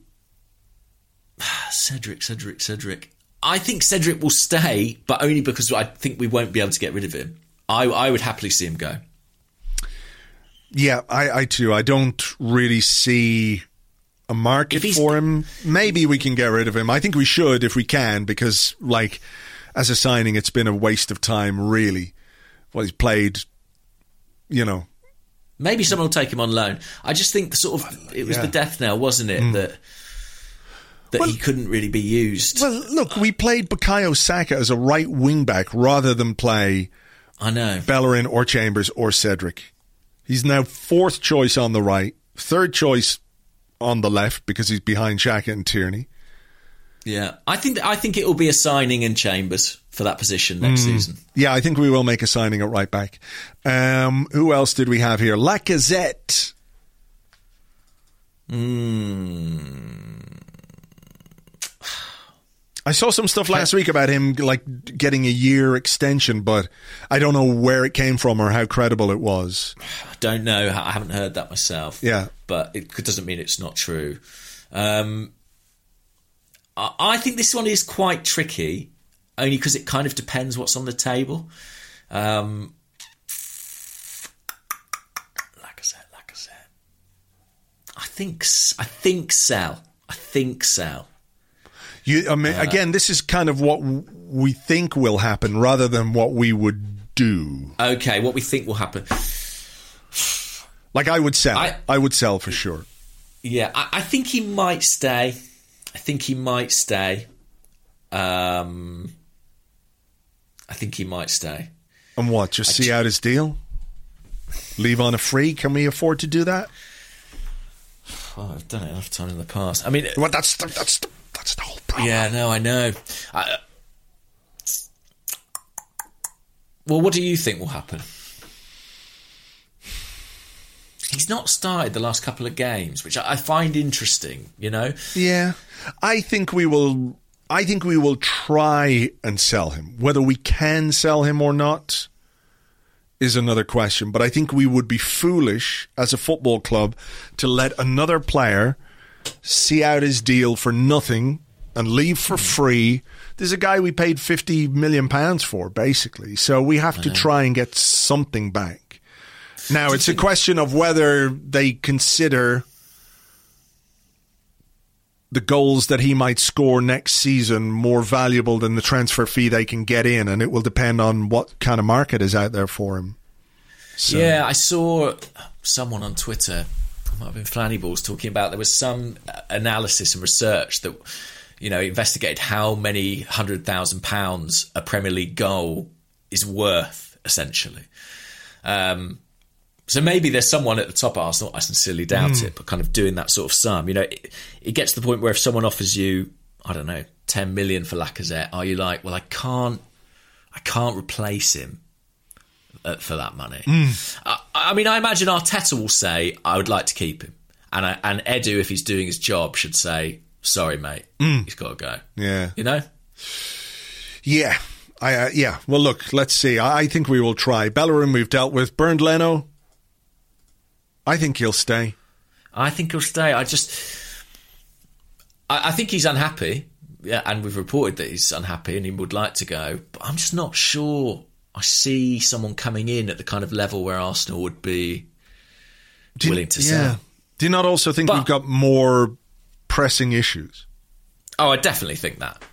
Cedric. I think Cedric will stay, but only because I think we won't be able to get rid of him. I would happily see him go. Yeah, I too. I don't really see a market for him. Maybe we can get rid of him. I think we should if we can, because, like, as a signing, it's been a waste of time, really. Well, he's played, you know. Maybe someone will take him on loan. I just think it was the death knell, wasn't it, that he couldn't really be used. Well, look, we played Bukayo Saka as a right wing-back rather than play Bellerin or Chambers or Cedric. He's now fourth choice on the right, third choice on the left because he's behind Xhaka and Tierney. Yeah, I think it will be a signing in Chambers for that position next season. Yeah, I think we will make a signing at right back. Who else did we have here? Lacazette. I saw some stuff last week about him like getting a year extension, but I don't know where it came from or how credible it was. I don't know. I haven't heard that myself. Yeah. But it doesn't mean it's not true. I think this one is quite tricky, only because it kind of depends what's on the table. Lacazette. I think sell. Again, this is kind of what we think will happen rather than what we would do. Okay, what we think will happen. Like, I would sell. I would sell for sure. Yeah, I think he might stay. I think he might stay. And what, just see out his deal? Leave on a free? Can we afford to do that? Oh, I've done it enough time in the past. I mean... Well, that's the whole problem. Yeah, no, I know. Well, what do you think will happen? He's not started the last couple of games, which I find interesting, you know? Yeah. I think we will try and sell him. Whether we can sell him or not is another question. But I think we would be foolish as a football club to let another player see out his deal for nothing and leave for free. There's a guy we paid £50 million for, basically. So we have to try and get something back. Now, it's a question of whether they consider the goals that he might score next season more valuable than the transfer fee they can get in, and it will depend on what kind of market is out there for him. So. Yeah, I saw someone on Twitter, it might have been Flanny Balls, talking about there was some analysis and research that, you know, investigated how many £100,000 a Premier League goal is worth, essentially. So maybe there's someone at the top of Arsenal, I sincerely doubt it, but kind of doing that sort of sum. You know, it gets to the point where if someone offers you, I don't know, 10 million for Lacazette, are you like, well, I can't replace him for that money? I mean, I imagine Arteta will say, I would like to keep him. And Edu, if he's doing his job, should say, sorry, mate, he's got to go. Yeah. You know? Yeah. Yeah. Well, look, let's see. I think we will try. Bellerin we've dealt with. Bernd Leno, I think he'll stay. I think he'll stay. I just... I think he's unhappy, and we've reported that he's unhappy and he would like to go, but I'm just not sure I see someone coming in at the kind of level where Arsenal would be willing to sell. Do you not also think we've got more pressing issues? Oh, I definitely think that.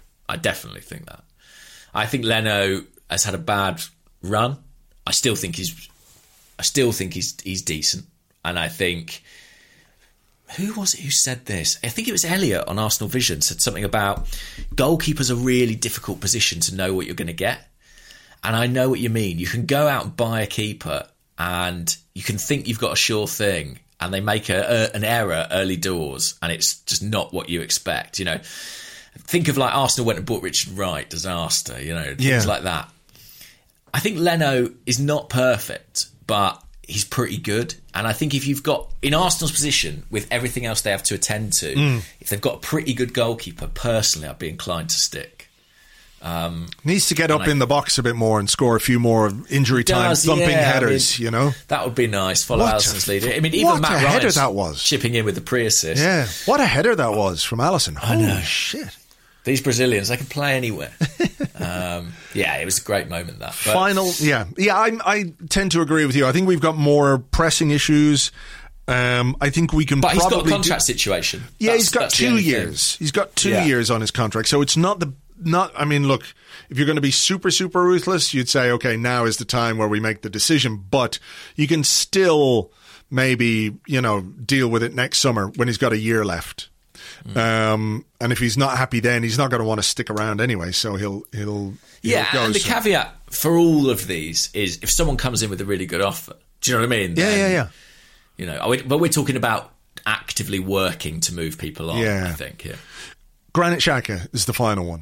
I think Leno has had a bad run. I still think he's decent, and I think, who was it who said this? I think it was Elliot on Arsenal Vision said something about goalkeepers a really difficult position to know what you're going to get. And I know what you mean. You can go out and buy a keeper and you can think you've got a sure thing, and they make an error early doors and it's just not what you expect. You know, think of like Arsenal went and bought Richard Wright, disaster, you know, things like that. I think Leno is not perfect, but he's pretty good. And I think if you've got, in Arsenal's position, with everything else they have to attend to, if they've got a pretty good goalkeeper, personally, I'd be inclined to stick. Needs to get up in the box a bit more and score a few more injury time thumping headers, you know? That would be nice. Follow Alisson's lead. I mean, even Matt Ryan's that was. Chipping in with the pre-assist. Yeah, what a header that was from Alisson. Holy shit. These Brazilians, they can play anywhere. It was a great moment, that. But I tend to agree with you. I think we've got more pressing issues. I think we can. But he's got a contract situation. Yeah, he's got 2 years. He's got 2 years on his contract, so it's not. I mean, look, if you're going to be super, super ruthless, you'd say, okay, now is the time where we make the decision. But you can still maybe, deal with it next summer when he's got a year left. And if he's not happy then, he's not going to want to stick around anyway, so he'll go. And the caveat for all of these is if someone comes in with a really good offer, do you know what I mean? Yeah. But we're talking about actively working to move people on, I think. Yeah. Granit Xhaka is the final one.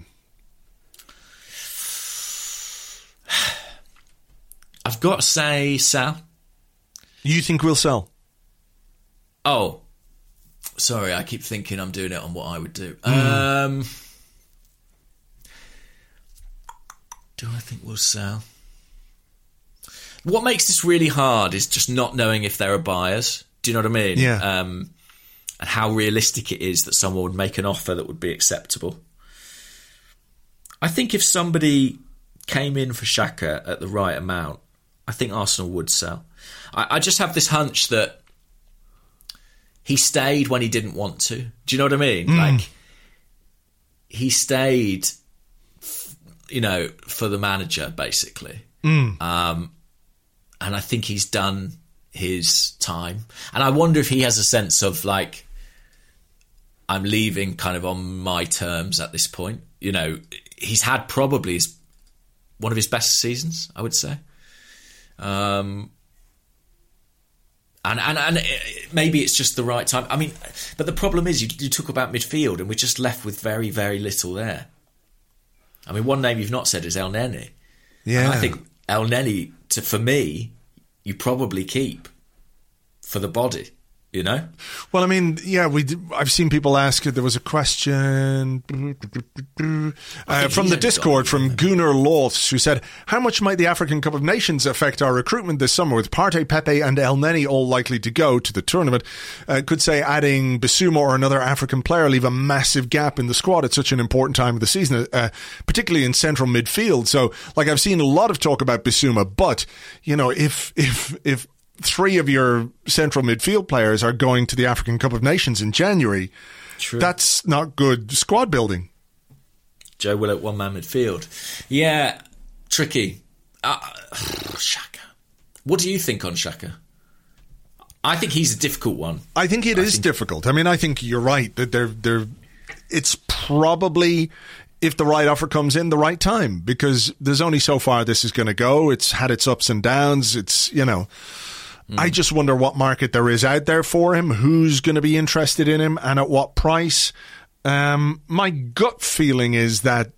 I've got to say sell. You think we'll sell? Oh, sorry, I keep thinking I'm doing it on what I would do. Do I think we'll sell? What makes this really hard is just not knowing if there are buyers. Do you know what I mean? Yeah. And how realistic it is that someone would make an offer that would be acceptable. I think if somebody came in for Xhaka at the right amount, I think Arsenal would sell. I just have this hunch that he stayed when he didn't want to. Do you know what I mean? Like, he stayed, for the manager, basically. And I think he's done his time. And I wonder if he has a sense of, like, I'm leaving kind of on my terms at this point. He's had probably one of his best seasons, I would say. And maybe it's just the right time. I mean, but the problem is you talk about midfield and we're just left with very, very little there. I mean, one name you've not said is El Neni. Yeah. And I think El Neni, for me, you probably keep for the body. Well, I mean, I've seen people ask. There was a question from the Discord from Gunnar Loths, who said, how much might the African Cup of Nations affect our recruitment this summer with Partey, Pepe and El Neni all likely to go to the tournament? Could say adding Bissouma or another African player leave a massive gap in the squad at such an important time of the season, particularly in central midfield. So, like, I've seen a lot of talk about Bissouma, but, if 3 of your central midfield players are going to the African Cup of Nations in January, that's not good squad building. Joe Willock, one-man midfield. Yeah, tricky. Xhaka. What do you think on Xhaka? I think he's a difficult one. I think it is difficult. I mean, I think you're right that it's probably, if the right offer comes in, the right time, because there's only so far this is going to go. It's had its ups and downs. It's, I just wonder what market there is out there for him, who's going to be interested in him, and at what price. My gut feeling is that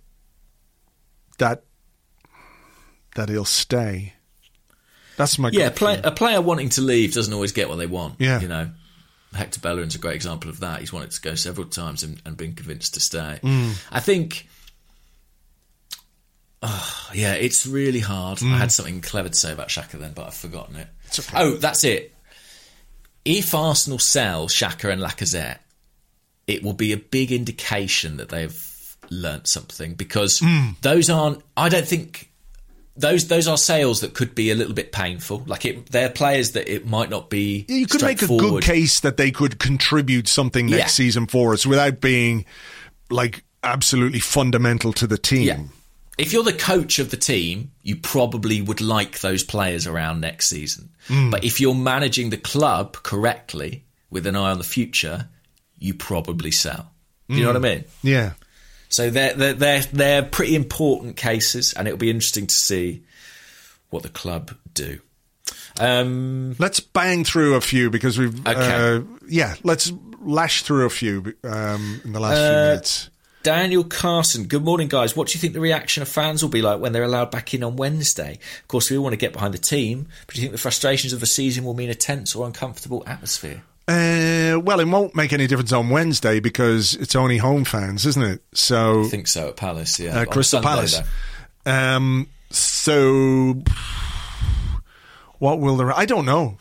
he'll stay. That's my gut feeling. A player wanting to leave doesn't always get what they want. Yeah. Hector Bellerin's a great example of that. He's wanted to go several times and been convinced to stay. I think... it's really hard. I had something clever to say about Xhaka then, but I've forgotten it. Okay. Oh, that's it. If Arsenal sell Xhaka and Lacazette, it will be a big indication that they've learnt something, because those aren't, I don't think, those are sales that could be a little bit painful. Like they're players that it might not be. You could make a good case that they could contribute something next season for us without being like absolutely fundamental to the team. Yeah. If you're the coach of the team, you probably would like those players around next season. But if you're managing the club correctly with an eye on the future, you probably sell. Do you know what I mean? Yeah. So they're pretty important cases, and it'll be interesting to see what the club do. Let's bang through a few, because we've let's lash through a few in the last few minutes. Daniel Carson, good morning, guys. What do you think the reaction of fans will be like when they're allowed back in on Wednesday? Of course, we all want to get behind the team, but do you think the frustrations of the season will mean a tense or uncomfortable atmosphere? Well, it won't make any difference on Wednesday because it's only home fans, isn't it? So I think so at Palace, yeah. Crystal Palace. So what will I don't know.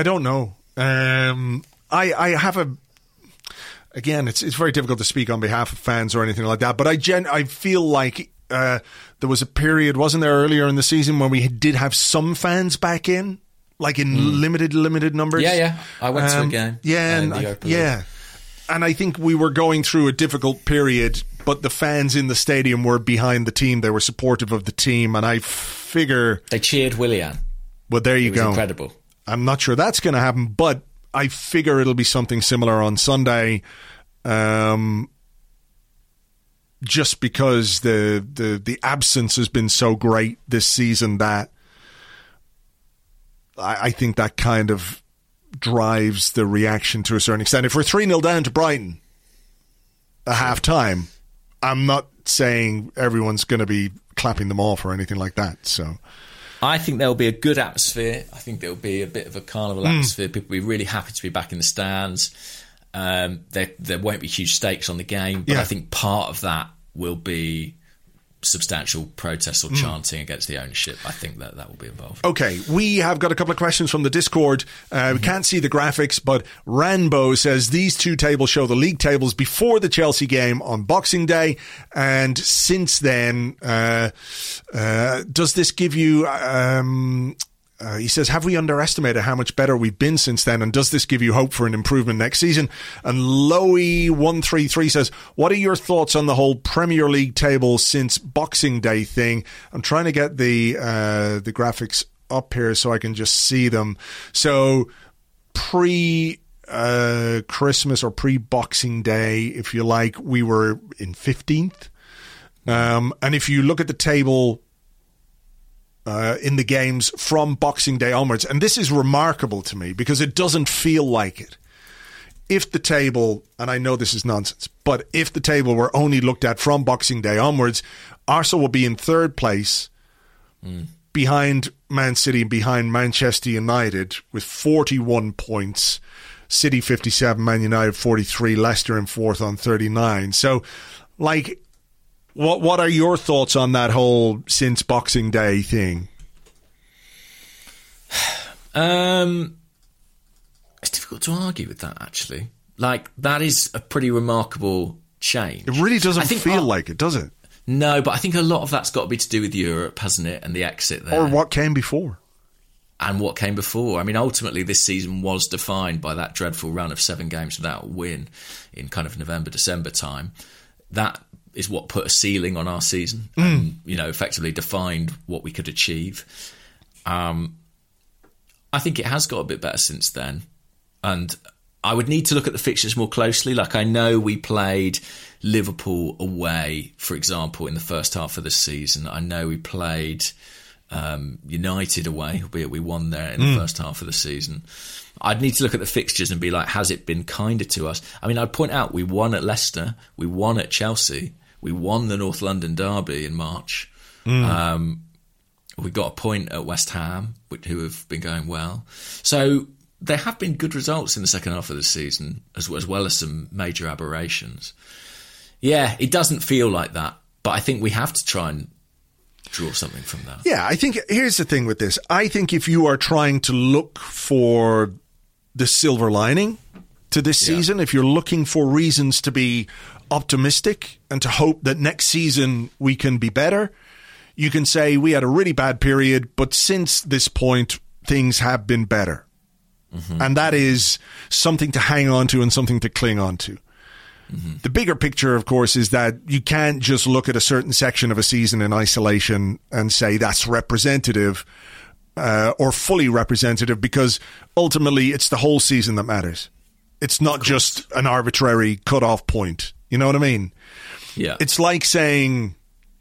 I have a... Again, it's very difficult to speak on behalf of fans or anything like that, but I feel like there was a period, wasn't there, earlier in the season when we did have some fans back in, like in limited numbers. Yeah. I went to a game. Yeah, and I think we were going through a difficult period, but the fans in the stadium were behind the team. They were supportive of the team, and I figure they cheered Willian. Well, there you go. Incredible. I'm not sure that's going to happen, but I figure it'll be something similar on Sunday, just because the absence has been so great this season that I think that kind of drives the reaction to a certain extent. If we're 3-0 down to Brighton at half-time, I'm not saying everyone's going to be clapping them off or anything like that, so... I think there'll be a good atmosphere. I think there'll be a bit of a carnival atmosphere. People will be really happy to be back in the stands. There won't be huge stakes on the game, but I think part of that will be substantial protests or chanting against the ownership. I think that will be involved. Okay, we have got a couple of questions from the Discord. We can't see the graphics, but Ranbo says these two tables show the league tables before the Chelsea game on Boxing Day, and since then, does this give you... he says, have we underestimated how much better we've been since then? And does this give you hope for an improvement next season? And Loey133 says, what are your thoughts on the whole Premier League table since Boxing Day thing? I'm trying to get the graphics up here so I can just see them. So pre-Christmas or pre-Boxing Day, if you like, we were in 15th. And if you look at the table... in the games from Boxing Day onwards. And this is remarkable to me because it doesn't feel like it. If the table, and I know this is nonsense, but if the table were only looked at from Boxing Day onwards, Arsenal would be in third place behind Man City and behind Manchester United with 41 points. City 57, Man United 43, Leicester in fourth on 39. So, like... What are your thoughts on that whole since Boxing Day thing? It's difficult to argue with that, actually. Like, that is a pretty remarkable change. It really doesn't feel like it, does it? No, but I think a lot of that's got to be to do with Europe, hasn't it, and the exit there. Or what came before. And what came before. I mean, ultimately, this season was defined by that dreadful run of 7 games without a win in kind of November, December time. That is what put a ceiling on our season and, effectively defined what we could achieve. I think it has got a bit better since then. And I would need to look at the fixtures more closely. Like, I know we played Liverpool away, for example, in the first half of the season. I know we played United away, albeit we won there in the first half of the season. I'd need to look at the fixtures and be like, has it been kinder to us? I mean, I'd point out we won at Leicester, we won at Chelsea, we won the North London derby in March. We got a point at West Ham, who have been going well. So there have been good results in the second half of the season, as well as some major aberrations. Yeah, it doesn't feel like that, but I think we have to try and draw something from that. Yeah, I think here's the thing with this. I think if you are trying to look for the silver lining to this season, if you're looking for reasons to be optimistic and to hope that next season we can be better, you can say we had a really bad period, but since this point, things have been better. Mm-hmm. And that is something to hang on to and something to cling on to. Mm-hmm. The bigger picture, of course, is that you can't just look at a certain section of a season in isolation and say that's representative or fully representative, because ultimately it's the whole season that matters. It's not just an arbitrary cutoff point. You know what I mean? Yeah. It's like saying,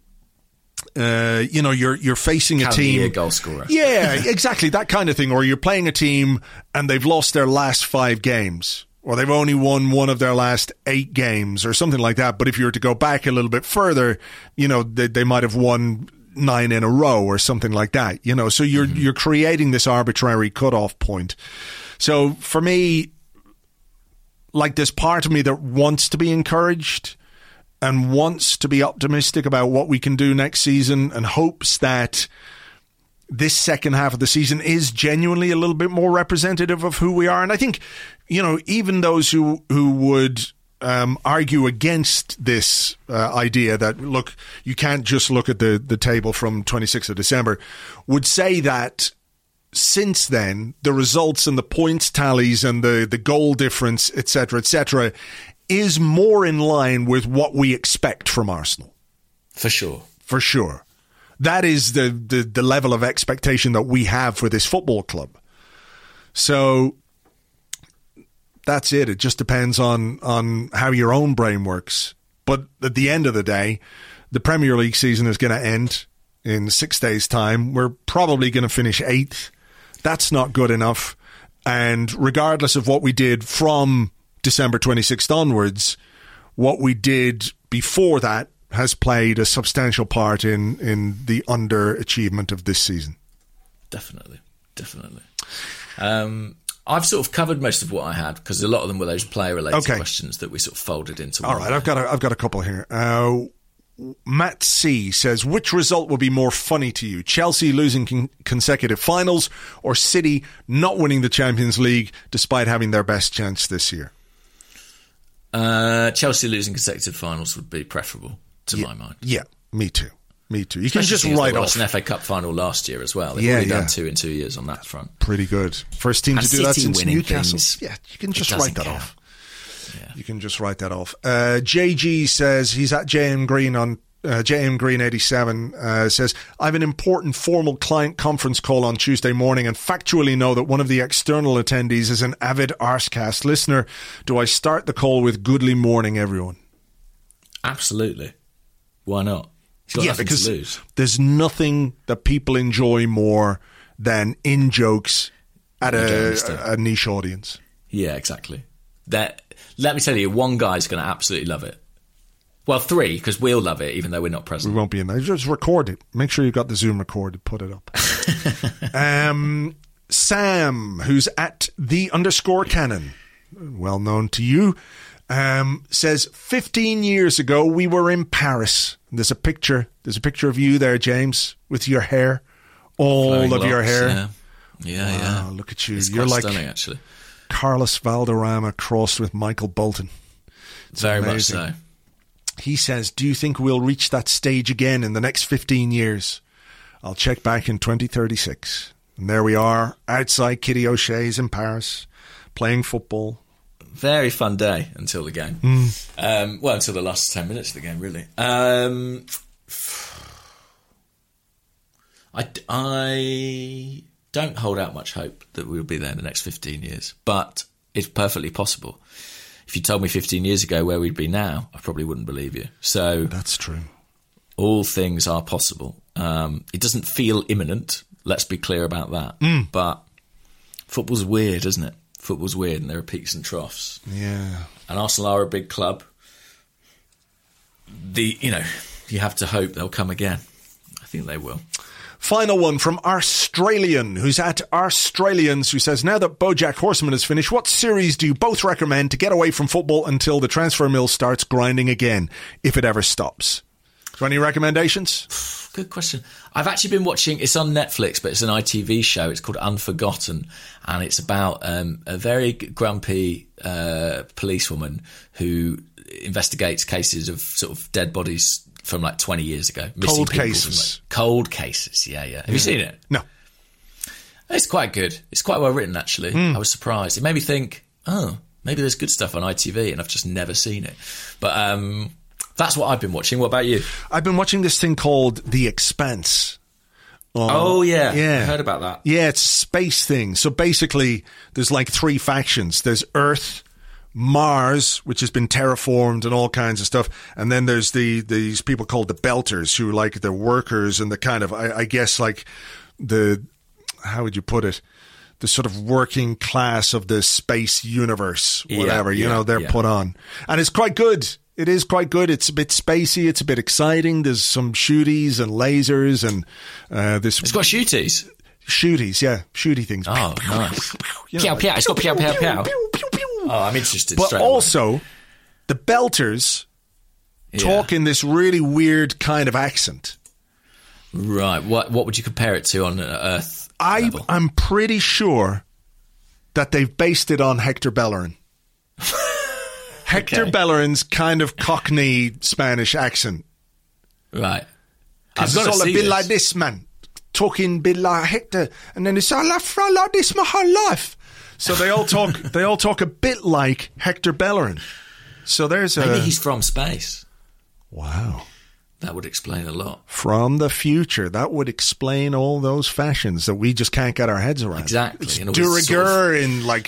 you're facing a team. Be a goal scorer. Yeah, exactly. That kind of thing. Or you're playing a team and they've lost their last 5 games, or they've only won one of their last 8 games or something like that. But if you were to go back a little bit further, they might have won 9 in a row or something like that. So you're creating this arbitrary cutoff point. So for me, like, there's part of me that wants to be encouraged and wants to be optimistic about what we can do next season, and hopes that this second half of the season is genuinely a little bit more representative of who we are. And I think, even those who would argue against this idea that, look, you can't just look at the table from 26th of December, would say that since then, the results and the points tallies and the goal difference, et cetera, is more in line with what we expect from Arsenal. For sure. For sure. That is the level of expectation that we have for this football club. So that's it. It just depends on how your own brain works. But at the end of the day, the Premier League season is going to end in 6 days' time. We're probably going to finish 8th. That's not good enough. And regardless of what we did from December 26th onwards, what we did before that has played a substantial part in the underachievement of this season. Definitely. I've sort of covered most of what I had, because a lot of them were those player-related questions that we sort of folded into one. All right, I've got a couple here. Matt C says, which result would be more funny to you? Chelsea losing consecutive finals, or City not winning the Champions League despite having their best chance this year? Chelsea losing consecutive finals would be preferable to my mind. Yeah, me too. You especially can just write off an FA Cup final last year as well. They've already done 2 in 2 years on that front. Pretty good. First team to do that since Newcastle. Yeah, you can just write that off. Yeah. You can just write that off. JG says he's at JM Green on JM Green 87 says, I have an important formal client conference call on Tuesday morning and factually know that one of the external attendees is an avid Arscast listener. Do I start the call with goodly morning, everyone? Absolutely. Why not? Yeah, because there's nothing that people enjoy more than in-jokes at a niche audience. Yeah, exactly. Let me tell you, one guy's going to absolutely love it. Well, 3, because we'll love it, even though we're not present. We won't be in there. Just record it. Make sure you've got the Zoom recorded. Put it up. Sam, who's at _Cannon, well known to you, says 15 years ago we were in Paris. There's a picture of you there, James, with your hair, all of your hair. Yeah. Wow, look at you. You're like stunning, actually. Carlos Valderrama crossed with Michael Bolton. It's very amazing. much so. He says, do you think we'll reach that stage again in the next 15 years? I'll check back in 2036. And there we are, outside Kitty O'Shea's in Paris, playing football. Very fun day until the game. Until the last 10 minutes of the game, really. I don't hold out much hope that we'll be there in the next 15 years, but it's perfectly possible. If you told me 15 years ago where we'd be now, I probably wouldn't believe you. So that's true. All things are possible. It doesn't feel imminent. Let's be clear about that. But football's weird, isn't it? Football's weird, and there are peaks and troughs. Yeah. And Arsenal are a big club. You have to hope they'll come again. I think they will. Final one from Australian, who's at Australians, who says, now that BoJack Horseman is finished, what series do you both recommend to get away from football until the transfer mill starts grinding again, if it ever stops? So any recommendations? Good question. I've actually been watching, it's on Netflix, but it's an ITV show. It's called Unforgotten, and it's about a very grumpy policewoman who investigates cases of sort of dead bodies from like 20 years ago. Cold cases. Cold cases, yeah. Have you seen it? No. It's quite good. It's quite well written, actually. I was surprised. It made me think, oh, maybe there's good stuff on ITV, and I've just never seen it. But that's what I've been watching. What about you? I've been watching this thing called The Expanse. Yeah. I heard about that. Yeah, it's a space thing. So basically, there's like 3 factions. There's Earth, Mars, which has been terraformed and all kinds of stuff. And then there's these people called the Belters, who like the workers and the kind of, I guess, like how would you put it? The sort of working class of the space universe, whatever, they're put on. And it's quite good. It is quite good. It's a bit spacey. It's a bit exciting. There's some shooties and lasers and It's got shooties. Shooties, yeah. Shooty things. Oh, nice. Pew, pew. It's got pew, pew, pew. Oh, I'm interested. But also, the Belters talk in this really weird kind of accent. Right. What would you compare it to on Earth level? I'm pretty sure that they've based it on Hector Bellerin. Hector Bellerin's kind of Cockney Spanish accent. Right. Because it's all a bit like this, man. Talking a bit like Hector. And then it's I like this my whole life. So they all talk a bit like Hector Bellerin. So maybe he's from space. Wow. That would explain a lot. From the future. That would explain all those fashions that we just can't get our heads around. Exactly. It's de rigueur in like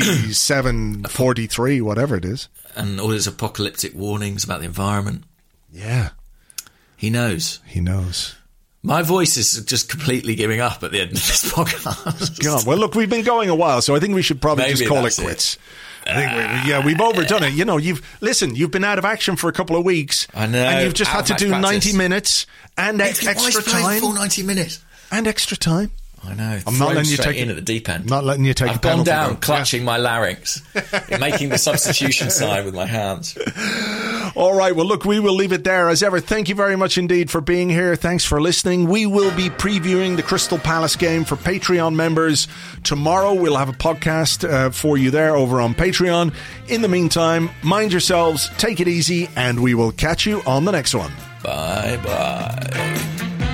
2743, whatever it is. And all his apocalyptic warnings about the environment. Yeah. He knows. My voice is just completely giving up at the end of this podcast. God, well, look, we've been going a while, so I think we should probably just call it quits. I think we've overdone it. You know, you've been out of action for a couple of weeks. I know. And you've just had to do 90 minutes and extra time. Full 90 minutes. And extra time. I know. I'm not letting you take in at the deep end. I'm not letting you take I've the penalty. I've gone down clutching my larynx, making the substitution sign with my hands. All right. Well, look, we will leave it there as ever. Thank you very much indeed for being here. Thanks for listening. We will be previewing the Crystal Palace game for Patreon members tomorrow. We'll have a podcast for you there over on Patreon. In the meantime, mind yourselves, take it easy, and we will catch you on the next one. Bye-bye.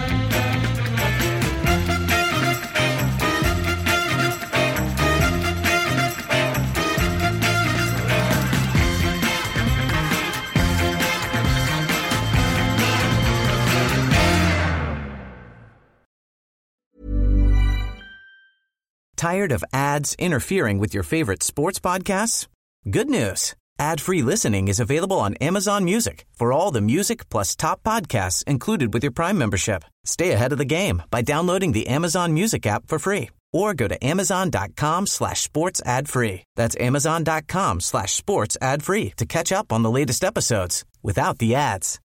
Tired of ads interfering with your favorite sports podcasts? Good news. Ad-free listening is available on Amazon Music for all the music plus top podcasts included with your Prime membership. Stay ahead of the game by downloading the Amazon Music app for free or go to amazon.com/sports ad free. That's amazon.com/sports ad free to catch up on the latest episodes without the ads.